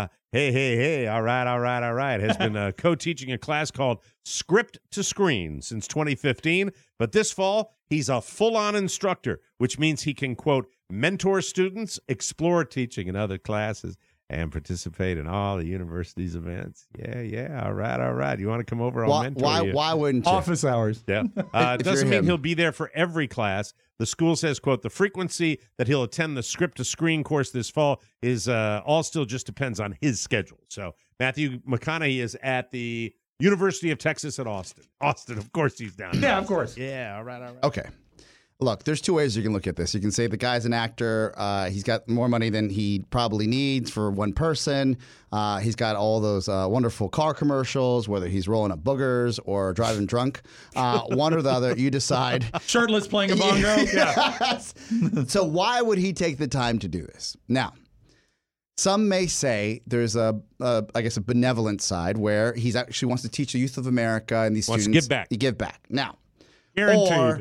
Hey, all right. Has been co-teaching a class called Script to Screen since 2015. But this fall, he's a full-on instructor, which means he can, quote, mentor students, explore teaching in other classes, and participate in all the university's events. Yeah. All right. You want to come over? I'll mentor you. Why wouldn't you? Office hours. Yeah. It If doesn't you're mean him. he'll be there for every class. The school says, quote, the frequency that he'll attend the Script to Screen course this fall is all still just depends on his schedule. So Matthew McConaughey is at the University of Texas at Austin. Austin, of course he's down there. Yeah, of course. Yeah, all right. Okay. Look, there's two ways you can look at this. You can say the guy's an actor. He's got more money than he probably needs for one person. He's got all those wonderful car commercials, whether he's rolling up boogers or driving drunk. One or the other, you decide. Shirtless playing a bongo. Yes. So why would he take the time to do this? Now, some may say there's I guess a benevolent side where he's actually wants to teach the youth of America and these Wants to students. give back. Give back. Now, Guaranteed. or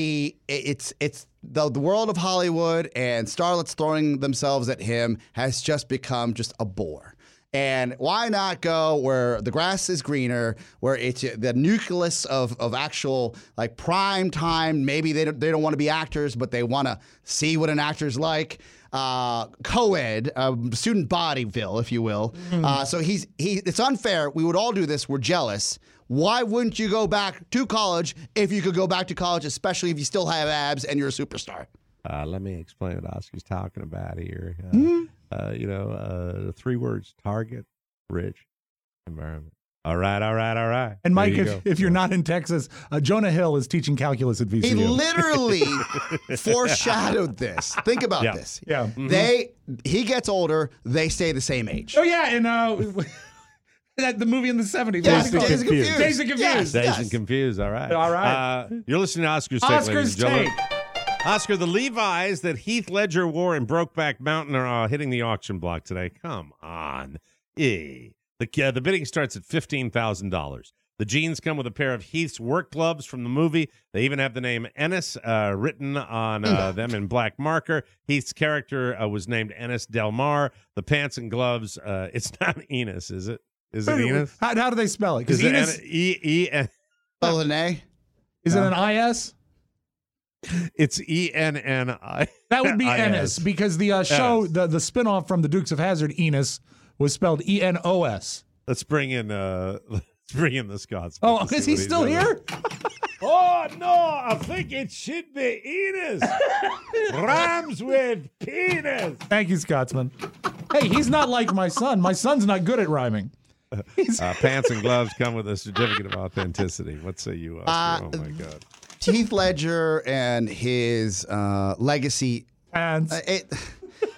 it's the world of Hollywood and starlets throwing themselves at him has just become just a bore. And why not go where the grass is greener, where it's the nucleus of actual like prime time? Maybe they don't want to be actors, but they want to see what an actor's like. Co-ed, student bodyville, if you will. So it's unfair. We would all do this. We're jealous. Why wouldn't you go back to college if you could go back to college, especially if you still have abs and you're a superstar? Let me explain what Oscar's talking about here. 3 words: target, rich, environment. All right. And Mike, There you go. if you're not in Texas, Jonah Hill is teaching calculus at VCU. He literally foreshadowed this. Think about this. Yeah. He gets older, they stay the same age. Oh, yeah. And the movie in the 70s. Yes, What is it called? Days of Confused. Days of Confused. Yes. Dazed and Confused. All right. All right. You're listening to Oscar's Take, ladies Oscar's and gentlemen. Take. Oscar, the Levi's that Heath Ledger wore in Brokeback Mountain are hitting the auction block today. Come on. The bidding starts at $15,000. The jeans come with a pair of Heath's work gloves from the movie. They even have the name Ennis written on them in black marker. Heath's character was named Ennis Del Mar. The pants and gloves, it's not Enos, is it? Is it Enos? How do they spell it? Is Because it Enos, E-N? Oh, an A? is it an IS? It's E-N-N-I. That would be I-S. Ennis, because the show, the spinoff from the Dukes of Hazzard, Enos, was spelled E-N-O-S. Let's bring in the Scots. Oh, is he still here? Oh, no, I think it should be Enos. Rhymes with penis. Thank you, Scotsman. Hey, he's not like my son. My son's not good at rhyming. Pants and gloves come with a certificate of authenticity. What say you, Oscar? Oh, my God. Heath Ledger and his legacy. And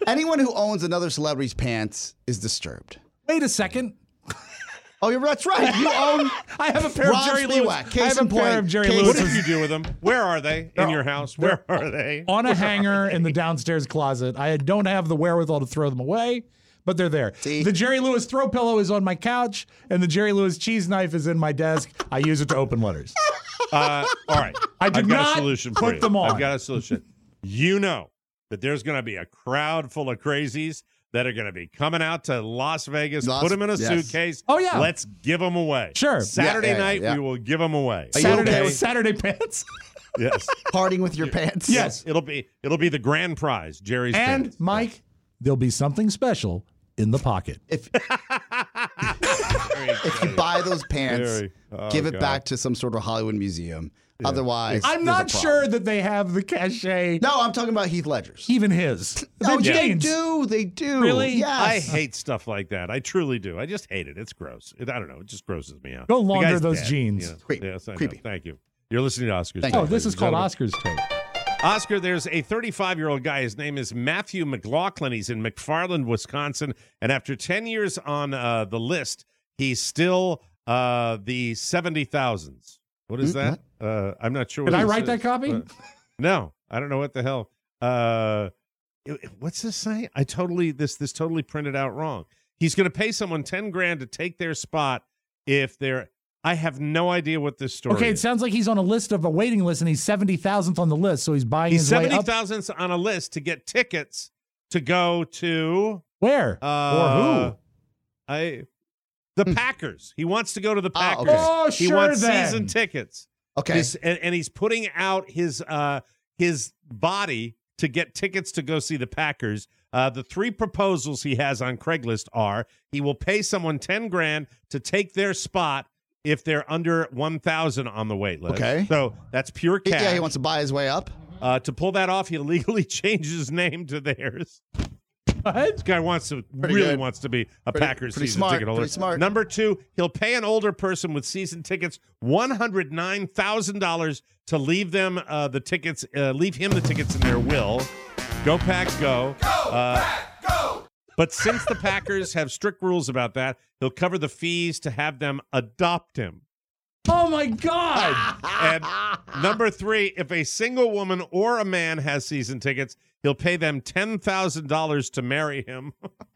Anyone who owns another celebrity's pants is disturbed. Wait a second. Oh, that's right. You own. I have a pair Rob of Jerry Lewis. Spiewak. I have a pair of Jerry Lewis. What did you do with them? Where are they? In your house? Where are they? On a hanger in the downstairs closet. I don't have the wherewithal to throw them away, but they're there. See? The Jerry Lewis throw pillow is on my couch, and the Jerry Lewis cheese knife is in my desk. I use it to open letters. All right. I did I've got not a solution for put you. them on. I've got a solution. You know that there's going to be a crowd full of crazies that are going to be coming out to Las Vegas, put them in a suitcase. Oh, yeah. Let's give them away. Sure. Saturday night, we will give them away. Saturday pants. Yes. Parting with your pants. Yes. It'll be the grand prize, Jerry's And, pants. Mike, there'll be something special in the pocket. If you buy those pants, give it back to some sort of Hollywood museum. Yeah. Otherwise, I'm not sure that they have the cachet. No, I'm talking about Heath Ledger's. Even his. Oh, they do. They do. Really? Yes. I hate stuff like that. I truly do. I just hate it. It's gross. I don't know. It just grosses me out. Go The launder guy's those dead. jeans. Yeah. Yes, I know. Creepy. Thank you. You're listening to Oscar's Tape. Oh, this ladies is and called gentlemen. Oscar's Tape. Oscar, there's a 35-year-old guy. His name is Matthew McLaughlin. He's in McFarland, Wisconsin. And after 10 years on the list, he's still the 70,000s. What is that? I'm not sure. Did I write that copy? No, I don't know what the hell. What's this say? This totally printed out wrong. He's going to pay someone $10,000 to take their spot if they're. I have no idea what this story Okay, it is. sounds like he's on a list of a waiting list, and he's 70,000th on the list, so he's buying He's his way up. 70,000th on a list to get tickets to go to Where? Or who? The Packers. He wants to go to the Packers. okay. Oh, He sure wants then. season tickets. Okay. And he's putting out his body to get tickets to go see the Packers. The three proposals he has on Craigslist are: he will pay someone $10,000 to take their spot if they're under 1,000 on the wait list. Okay. So that's pure cash. Yeah, he wants to buy his way up. To pull that off, he'll legally change his name to theirs. What? This guy wants to wants to be a Packers pretty season smart, ticket holder. pretty smart. Number 2, he'll pay an older person with season tickets $109,000 to leave them the tickets. Leave him the tickets in their will. Go Pack, go! Go Pack, go! But since the Packers have strict rules about that, he'll cover the fees to have them adopt him. Oh, my God. And number 3, if a single woman or a man has season tickets, he'll pay them $10,000 to marry him.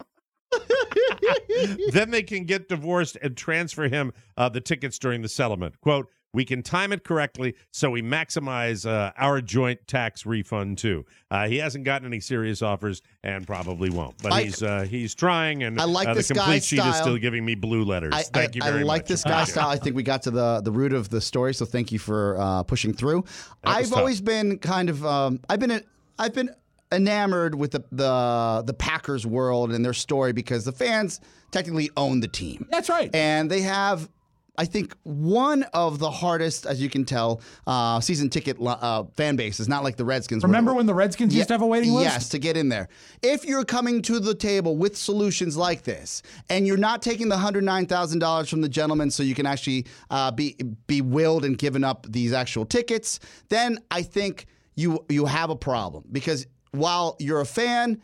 Then they can get divorced and transfer him the tickets during the settlement. Quote, we can time it correctly so we maximize our joint tax refund, too. He hasn't gotten any serious offers and probably won't. But he's trying, and I like the this complete guy's sheet is style. still giving me blue letters. Thank you very much. I like this guy's style. I think we got to the root of the story, so thank you for pushing through. I've always been kind of I've been enamored with the Packers world and their story because the fans technically own the team. That's right. And they have, I think, one of the hardest, as you can tell, season ticket fan bases, not like the Redskins. Remember when the Redskins used to have a waiting list? Yes, to get in there. If you're coming to the table with solutions like this, and you're not taking the $109,000 from the gentleman so you can actually be willed and given up these actual tickets, then I think you have a problem. Because while you're a fan,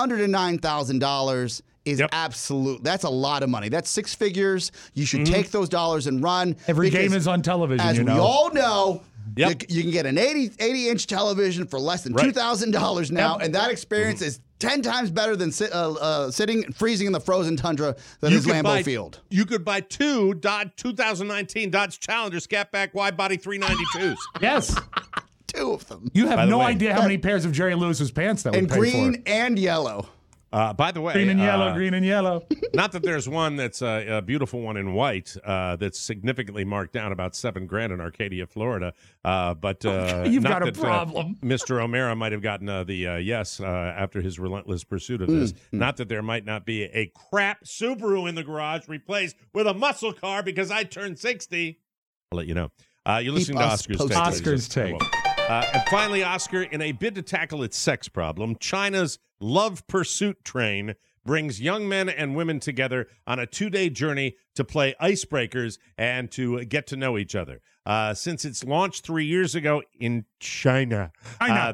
$109,000 is that's a lot of money. That's six figures. You should take those dollars and run. Every game is on television, as you know. we all know, you can get an 80-inch television for less than $2,000 now, and that experience is 10 times better than sitting freezing in the frozen tundra that is Lambeau Field. You could buy two 2019 Dodge Challenger Scatback Wide Body 392s. Yes. Two of them. You have no idea how many pairs of Jerry Lewis's pants that would pay for. And green and yellow. By the way, green and yellow. Not that there's one that's a beautiful one in white that's significantly marked down about $7,000 in Arcadia, Florida. But you've got a problem. Mr. O'Mara might have gotten the yes after his relentless pursuit of this. Not that there might not be a crap Subaru in the garage replaced with a muscle car because I turned 60. I'll let you know. You're listening to Oscar's Take. Oscar's Take. And finally, Oscar, in a bid to tackle its sex problem, China's Love Pursuit train brings young men and women together on a 2-day journey to play icebreakers and to get to know each other. Since its launch 3 years ago in China, the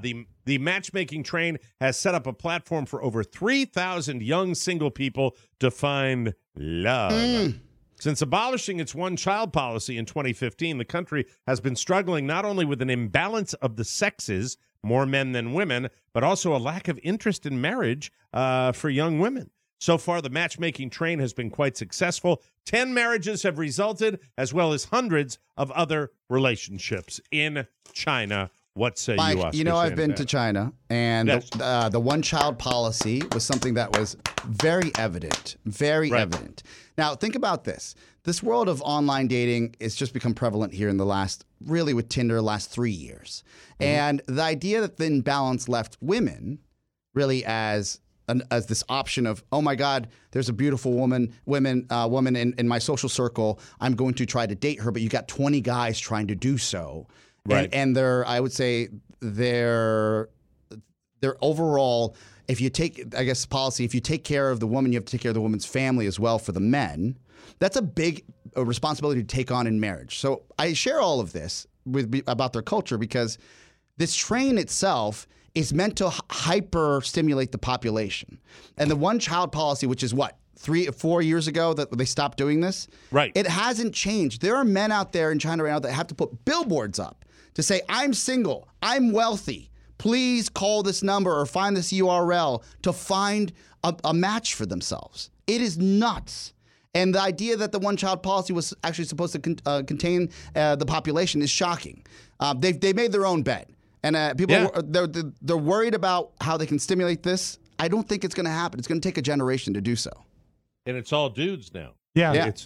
The matchmaking train has set up a platform for over 3,000 young single people to find love. Since abolishing its one-child policy in 2015, the country has been struggling not only with an imbalance of the sexes, more men than women, but also a lack of interest in marriage for young women. So far, the matchmaking train has been quite successful. 10 marriages have resulted, as well as hundreds of other relationships in China. What say Mike, you, Oscar you know, I've been Santana? to China, and Yes. the one-child policy was something that was very evident, very evident. Now, think about this. This world of online dating has just become prevalent here in the last, really with Tinder, last 3 years. And the idea that the imbalance left women really as this option of, oh my God, there's a beautiful woman in my social circle. I'm going to try to date her, but you got 20 guys trying to do so. Right. And they're, I would say, their overall, if you take, I guess, policy, if you take care of the woman, you have to take care of the woman's family as well for the men. That's a big responsibility to take on in marriage. So I share all of this about their culture because this train itself is meant to hyper stimulate the population. And the one-child policy, which is what, 3 or 4 years ago that they stopped doing this? Right. It hasn't changed. There are men out there in China right now that have to put billboards up to say, I'm single, I'm wealthy. Please call this number or find this URL to find a match for themselves. It is nuts. And the idea that the one-child policy was actually supposed to contain the population is shocking. They made their own bed. And people, they're worried about how they can stimulate this. I don't think it's going to happen. It's going to take a generation to do so. And it's all dudes now. Yeah. It's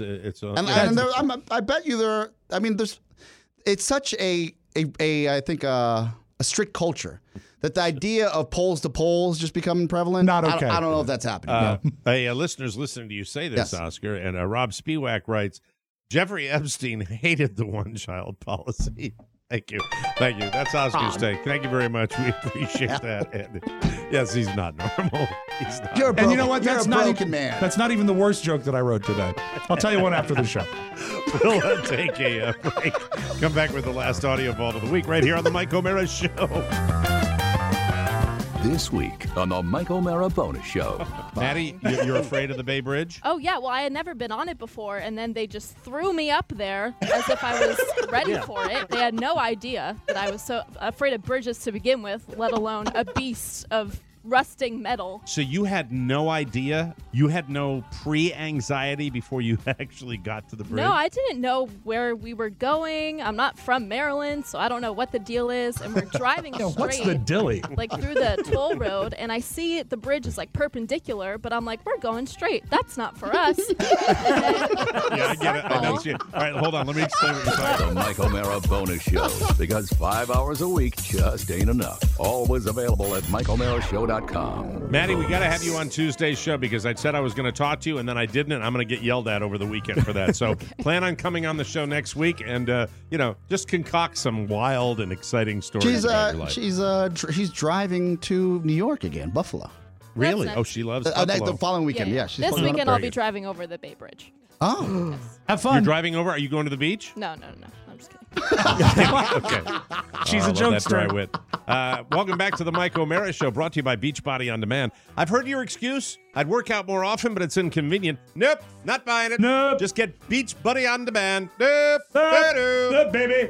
I bet you there. I mean, it's such I think a strict culture that the idea of polls to polls just becoming prevalent. Not okay. I don't know if that's happening. A listener's listening to you say this, Oscar, and Rob Spiewak writes, Jeffrey Epstein hated the one-child policy. Thank you. That's Oscar's take. Thank you very much. We appreciate that. And yes, he's not normal. He's not. You're a broken, And you know what? That's not broken man. That's not even the worst joke that I wrote today. I'll tell you one after the show. We'll take a break. Come back with the last audio vault of the week right here on the Mike O'Mara Show. This week on the Mike O'Mara Bonus Show. Maddie, you're afraid of the Bay Bridge? Oh, yeah. Well, I had never been on it before, and then they just threw me up there as if I was ready for it. They had no idea that I was so afraid of bridges to begin with, let alone a beast of rusting metal. So you had no idea? You had no pre-anxiety before you actually got to the bridge? No, I didn't know where we were going. I'm not from Maryland, so I don't know what the deal is. And we're driving straight. What's the dilly? Like through the toll road, and I see the bridge is like perpendicular, but I'm like, we're going straight. That's not for us. Yeah, I get it. I know. All right, hold on. Let me explain what you're talking The about. Mike O'Mara Bonus Show. Because 5 hours a week just ain't enough. Always available at MikeO'MaraShow.com. Maddie, we got to have you on Tuesday's show because I said I was going to talk to you, and then I didn't, and I'm going to get yelled at over the weekend for that. So plan on coming on the show next week and, just concoct some wild and exciting stories about your life. She's driving to New York again, Buffalo. Really? That's Oh, she loves Buffalo. The following weekend, yeah. she's This planning on- weekend I'll be driving over the Bay Bridge. Oh, have fun. You're driving over? Are you going to the beach? No. I'm just kidding. Okay. She's I a love that dry jokester. wit. Welcome back to the Mike O'Mara Show, brought to you by Beachbody On Demand. I've heard your excuse. I'd work out more often, but it's inconvenient. Nope, not buying it. Nope. Just get Beachbody On Demand. Nope. Baby.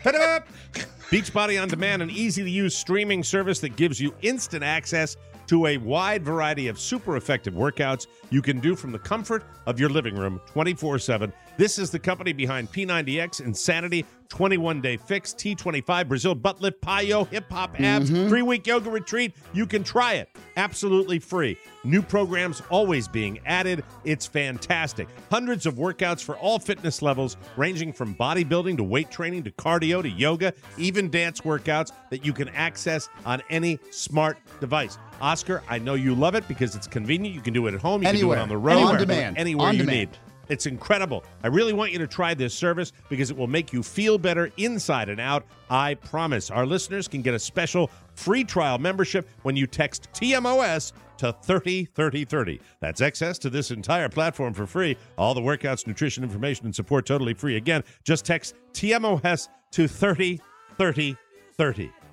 Beachbody On Demand, an easy-to-use streaming service that gives you instant access to a wide variety of super effective workouts you can do from the comfort of your living room 24/7. This is the company behind P90X, Insanity, 21-Day Fix, T25, Brazil Butt Lift, Payo, Hip Hop Abs, 3-week yoga retreat. You can try it absolutely free. New programs always being added. It's fantastic. Hundreds of workouts for all fitness levels, ranging from bodybuilding to weight training to cardio to yoga, even dance workouts that you can access on any smart device. Oscar, I know you love it because it's convenient. You can do it at home. You can do it on the road. On demand. Anywhere On you demand. need. It's incredible. I really want you to try this service because it will make you feel better inside and out. I promise. Our listeners can get a special free trial membership when you text TMOS to 303030. That's access to this entire platform for free. All the workouts, nutrition information, and support totally free. Again, just text TMOS to 303030.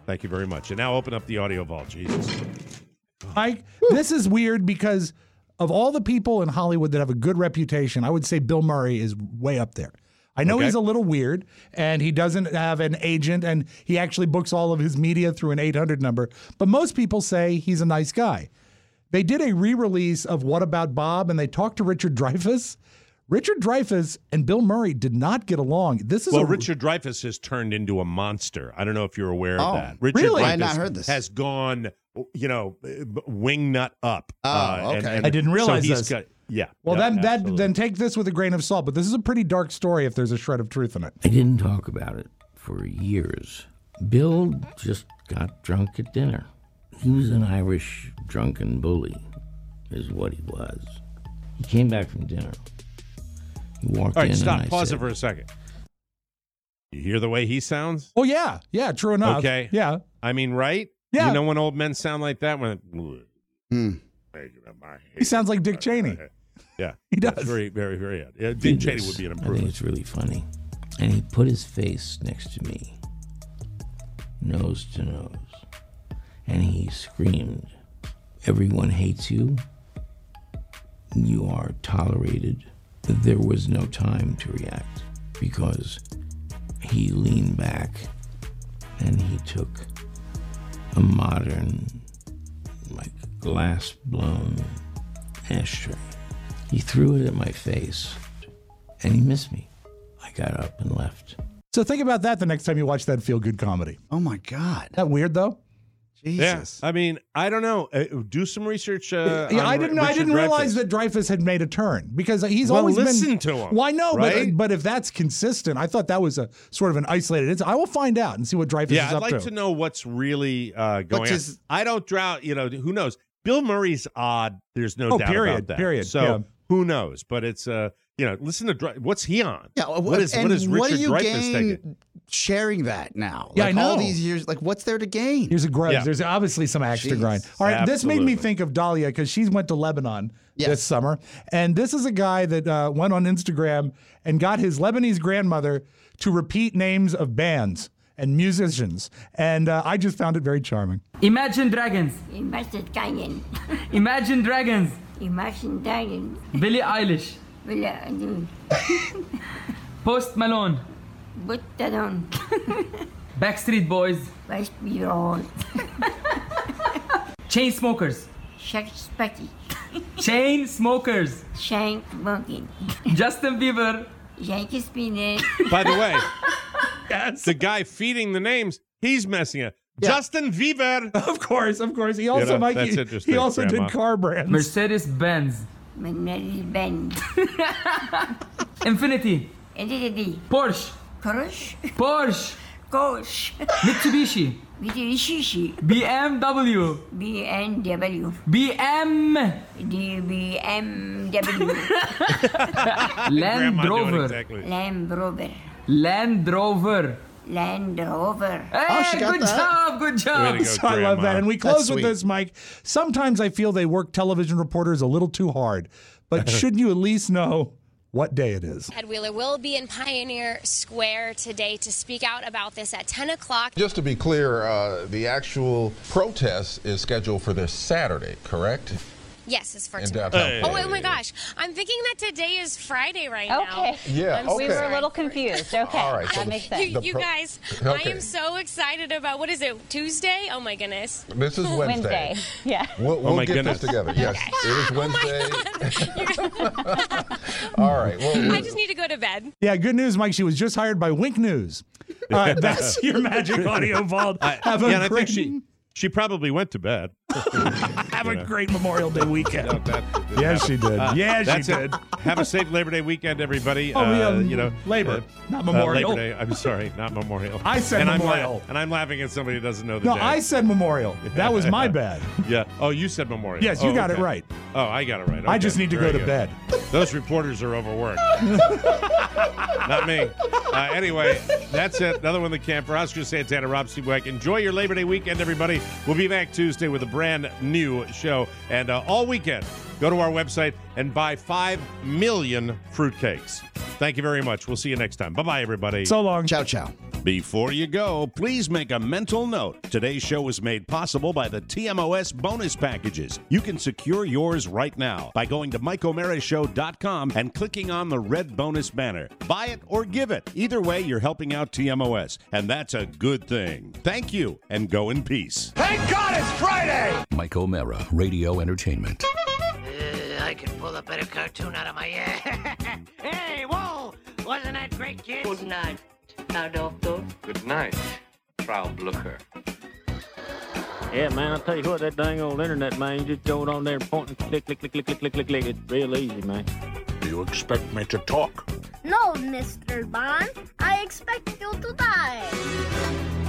Thank you very much. And now open up the audio vault, Jesus. Mike, this is weird because of all the people in Hollywood that have a good reputation, I would say Bill Murray is way up there. I know he's a little weird, and he doesn't have an agent, and he actually books all of his media through an 800 number. But most people say he's a nice guy. They did a re-release of What About Bob, and they talked to Richard Dreyfuss. Richard Dreyfuss and Bill Murray did not get along. Richard Dreyfuss has turned into a monster. I don't know if you're aware of that. Richard really? Dreyfuss I had not heard this. Has gone, wing nut up. Okay. I didn't realize this. Well, then take this with a grain of salt. But this is a pretty dark story if there's a shred of truth in it. I didn't talk about it for years. Bill just got drunk at dinner. He was an Irish drunken bully, is what he was. He came back from dinner. He walked All right, in stop. and I Pause said, it for a second. You hear the way he sounds? Oh, yeah. Yeah, true enough. Okay. Yeah. I mean, right? Yeah. You know when old men sound like that? He sounds like Dick Cheney. Yeah. He does. That's very, very, very odd. Yeah, "Did Dick Cheney this." would be an I think improvement. it's really funny. And he put his face next to me, nose to nose, and he screamed, "Everyone hates you. You are tolerated." There was no time to react because he leaned back and he took a modern, glass-blown ashtray. He threw it at my face and he missed me. I got up and left. So think about that the next time you watch that feel-good comedy. Oh, my God. That weird, though? Jesus. Yeah. I mean, I don't know. Do some research. I didn't realize that Dreyfuss had made a turn because he's always listen been. to him. Well, I know, right? but if that's consistent, I thought that was a sort of an isolated incident. I will find out and see what Dreyfuss is I'd up like to know what's really going on. I don't drought. Who knows? Bill Murray's odd. There's no doubt about that. Period. So who knows? But it's listen to what's he on? Yeah. What is Richard do you Dreyfuss gain taking? sharing that now? Yeah, I know. All these years, what's there to gain? There's There's obviously some axe to grind. All right, this made me think of Dahlia because she went to Lebanon this summer, and this is a guy that went on Instagram and got his Lebanese grandmother to repeat names of bands and musicians, and I just found it very charming. Imagine Dragons. Imagine Dragons. Imagine Dragons. Imagine Dragons. Billie Eilish. Post Malone. Buttadon. Backstreet Boys. Backstreet Chain Smokers. Spaghetti. Chain Smokers. Shank Smoking. Justin Bieber. Yankee Spinach. By the way, the guy feeding the names, he's messing up. Justin Bieber. Of course. He also, that's interesting, he also Grandma. did car brands. Mercedes-Benz. Mercedes-Benz. Infinity. Porsche. Porsche. Mitsubishi. BMW. BMW. Land Rover. Exactly. Land Rover. Land Rover. Hey, Oh, she got good that. job. Good job. Way to go, I love Grandma. that. And we close That's with sweet. this, Mike. Sometimes I feel they work television reporters a little too hard, but shouldn't you at least know what day it is? Ed Wheeler will be in Pioneer Square today to speak out about this at 10 o'clock. Just to be clear, the actual protest is scheduled for this Saturday, correct? Yes, it's for In tomorrow. downtown. Oh my gosh. I'm thinking that today is Friday right now. Okay. Yeah, I'm okay. We were a little confused. Okay. All right, so that the- makes sense. You guys, Okay. I am so excited about, what is it, Tuesday? Oh my goodness. This is Wednesday. Yeah. We'll my get goodness. this together. Yes, it is Wednesday. All right. Well, I just need to go to bed. Yeah, good news, Mike. She was just hired by Wink News. That's your magic audio vault. Have a and I great, think she probably went to bed. have a great Memorial Day weekend. No, that didn't Yes, happen. she did. Yes, she That's it. did. Have a safe Labor Day weekend, everybody. Labor, not Memorial. Labor Day. I'm sorry, not Memorial. I said Memorial. And I'm laughing at somebody who doesn't know the No, day. I said Memorial. That was my bad. Yeah. Oh, you said Memorial. Yes, you Oh, got it okay. right. Oh, I got it right. I Okay, just need to very go to good. bed. Those reporters are overworked. Not me. Anyway, that's it. Another one in the camp for Oscar Santana, Rob Seawack. Enjoy your Labor Day weekend, everybody. We'll be back Tuesday with a brand new show. And all weekend, go to our website and buy 5 million fruitcakes. Thank you very much. We'll see you next time. Bye-bye, everybody. So long. Ciao, ciao. Before you go, please make a mental note. Today's show was made possible by the TMOS bonus packages. You can secure yours right now by going to MikeO'MaraShow.com and clicking on the red bonus banner. Buy it or give it. Either way, you're helping out TMOS, and that's a good thing. Thank you, and go in peace. Thank God it's Friday! Mike O'Mara, Radio Entertainment. I can pull a better cartoon out of my ass. Hey, whoa! Wasn't that great, kids? Good night, Herr Doctor. Good night, Frau Blucher. Yeah, man, I'll tell you what, that dang old internet, man, you just go on there and point and click, click, click, click, click, click, click, click. It's real easy, man. Do you expect me to talk? No, Mr. Bond. I expect you to die.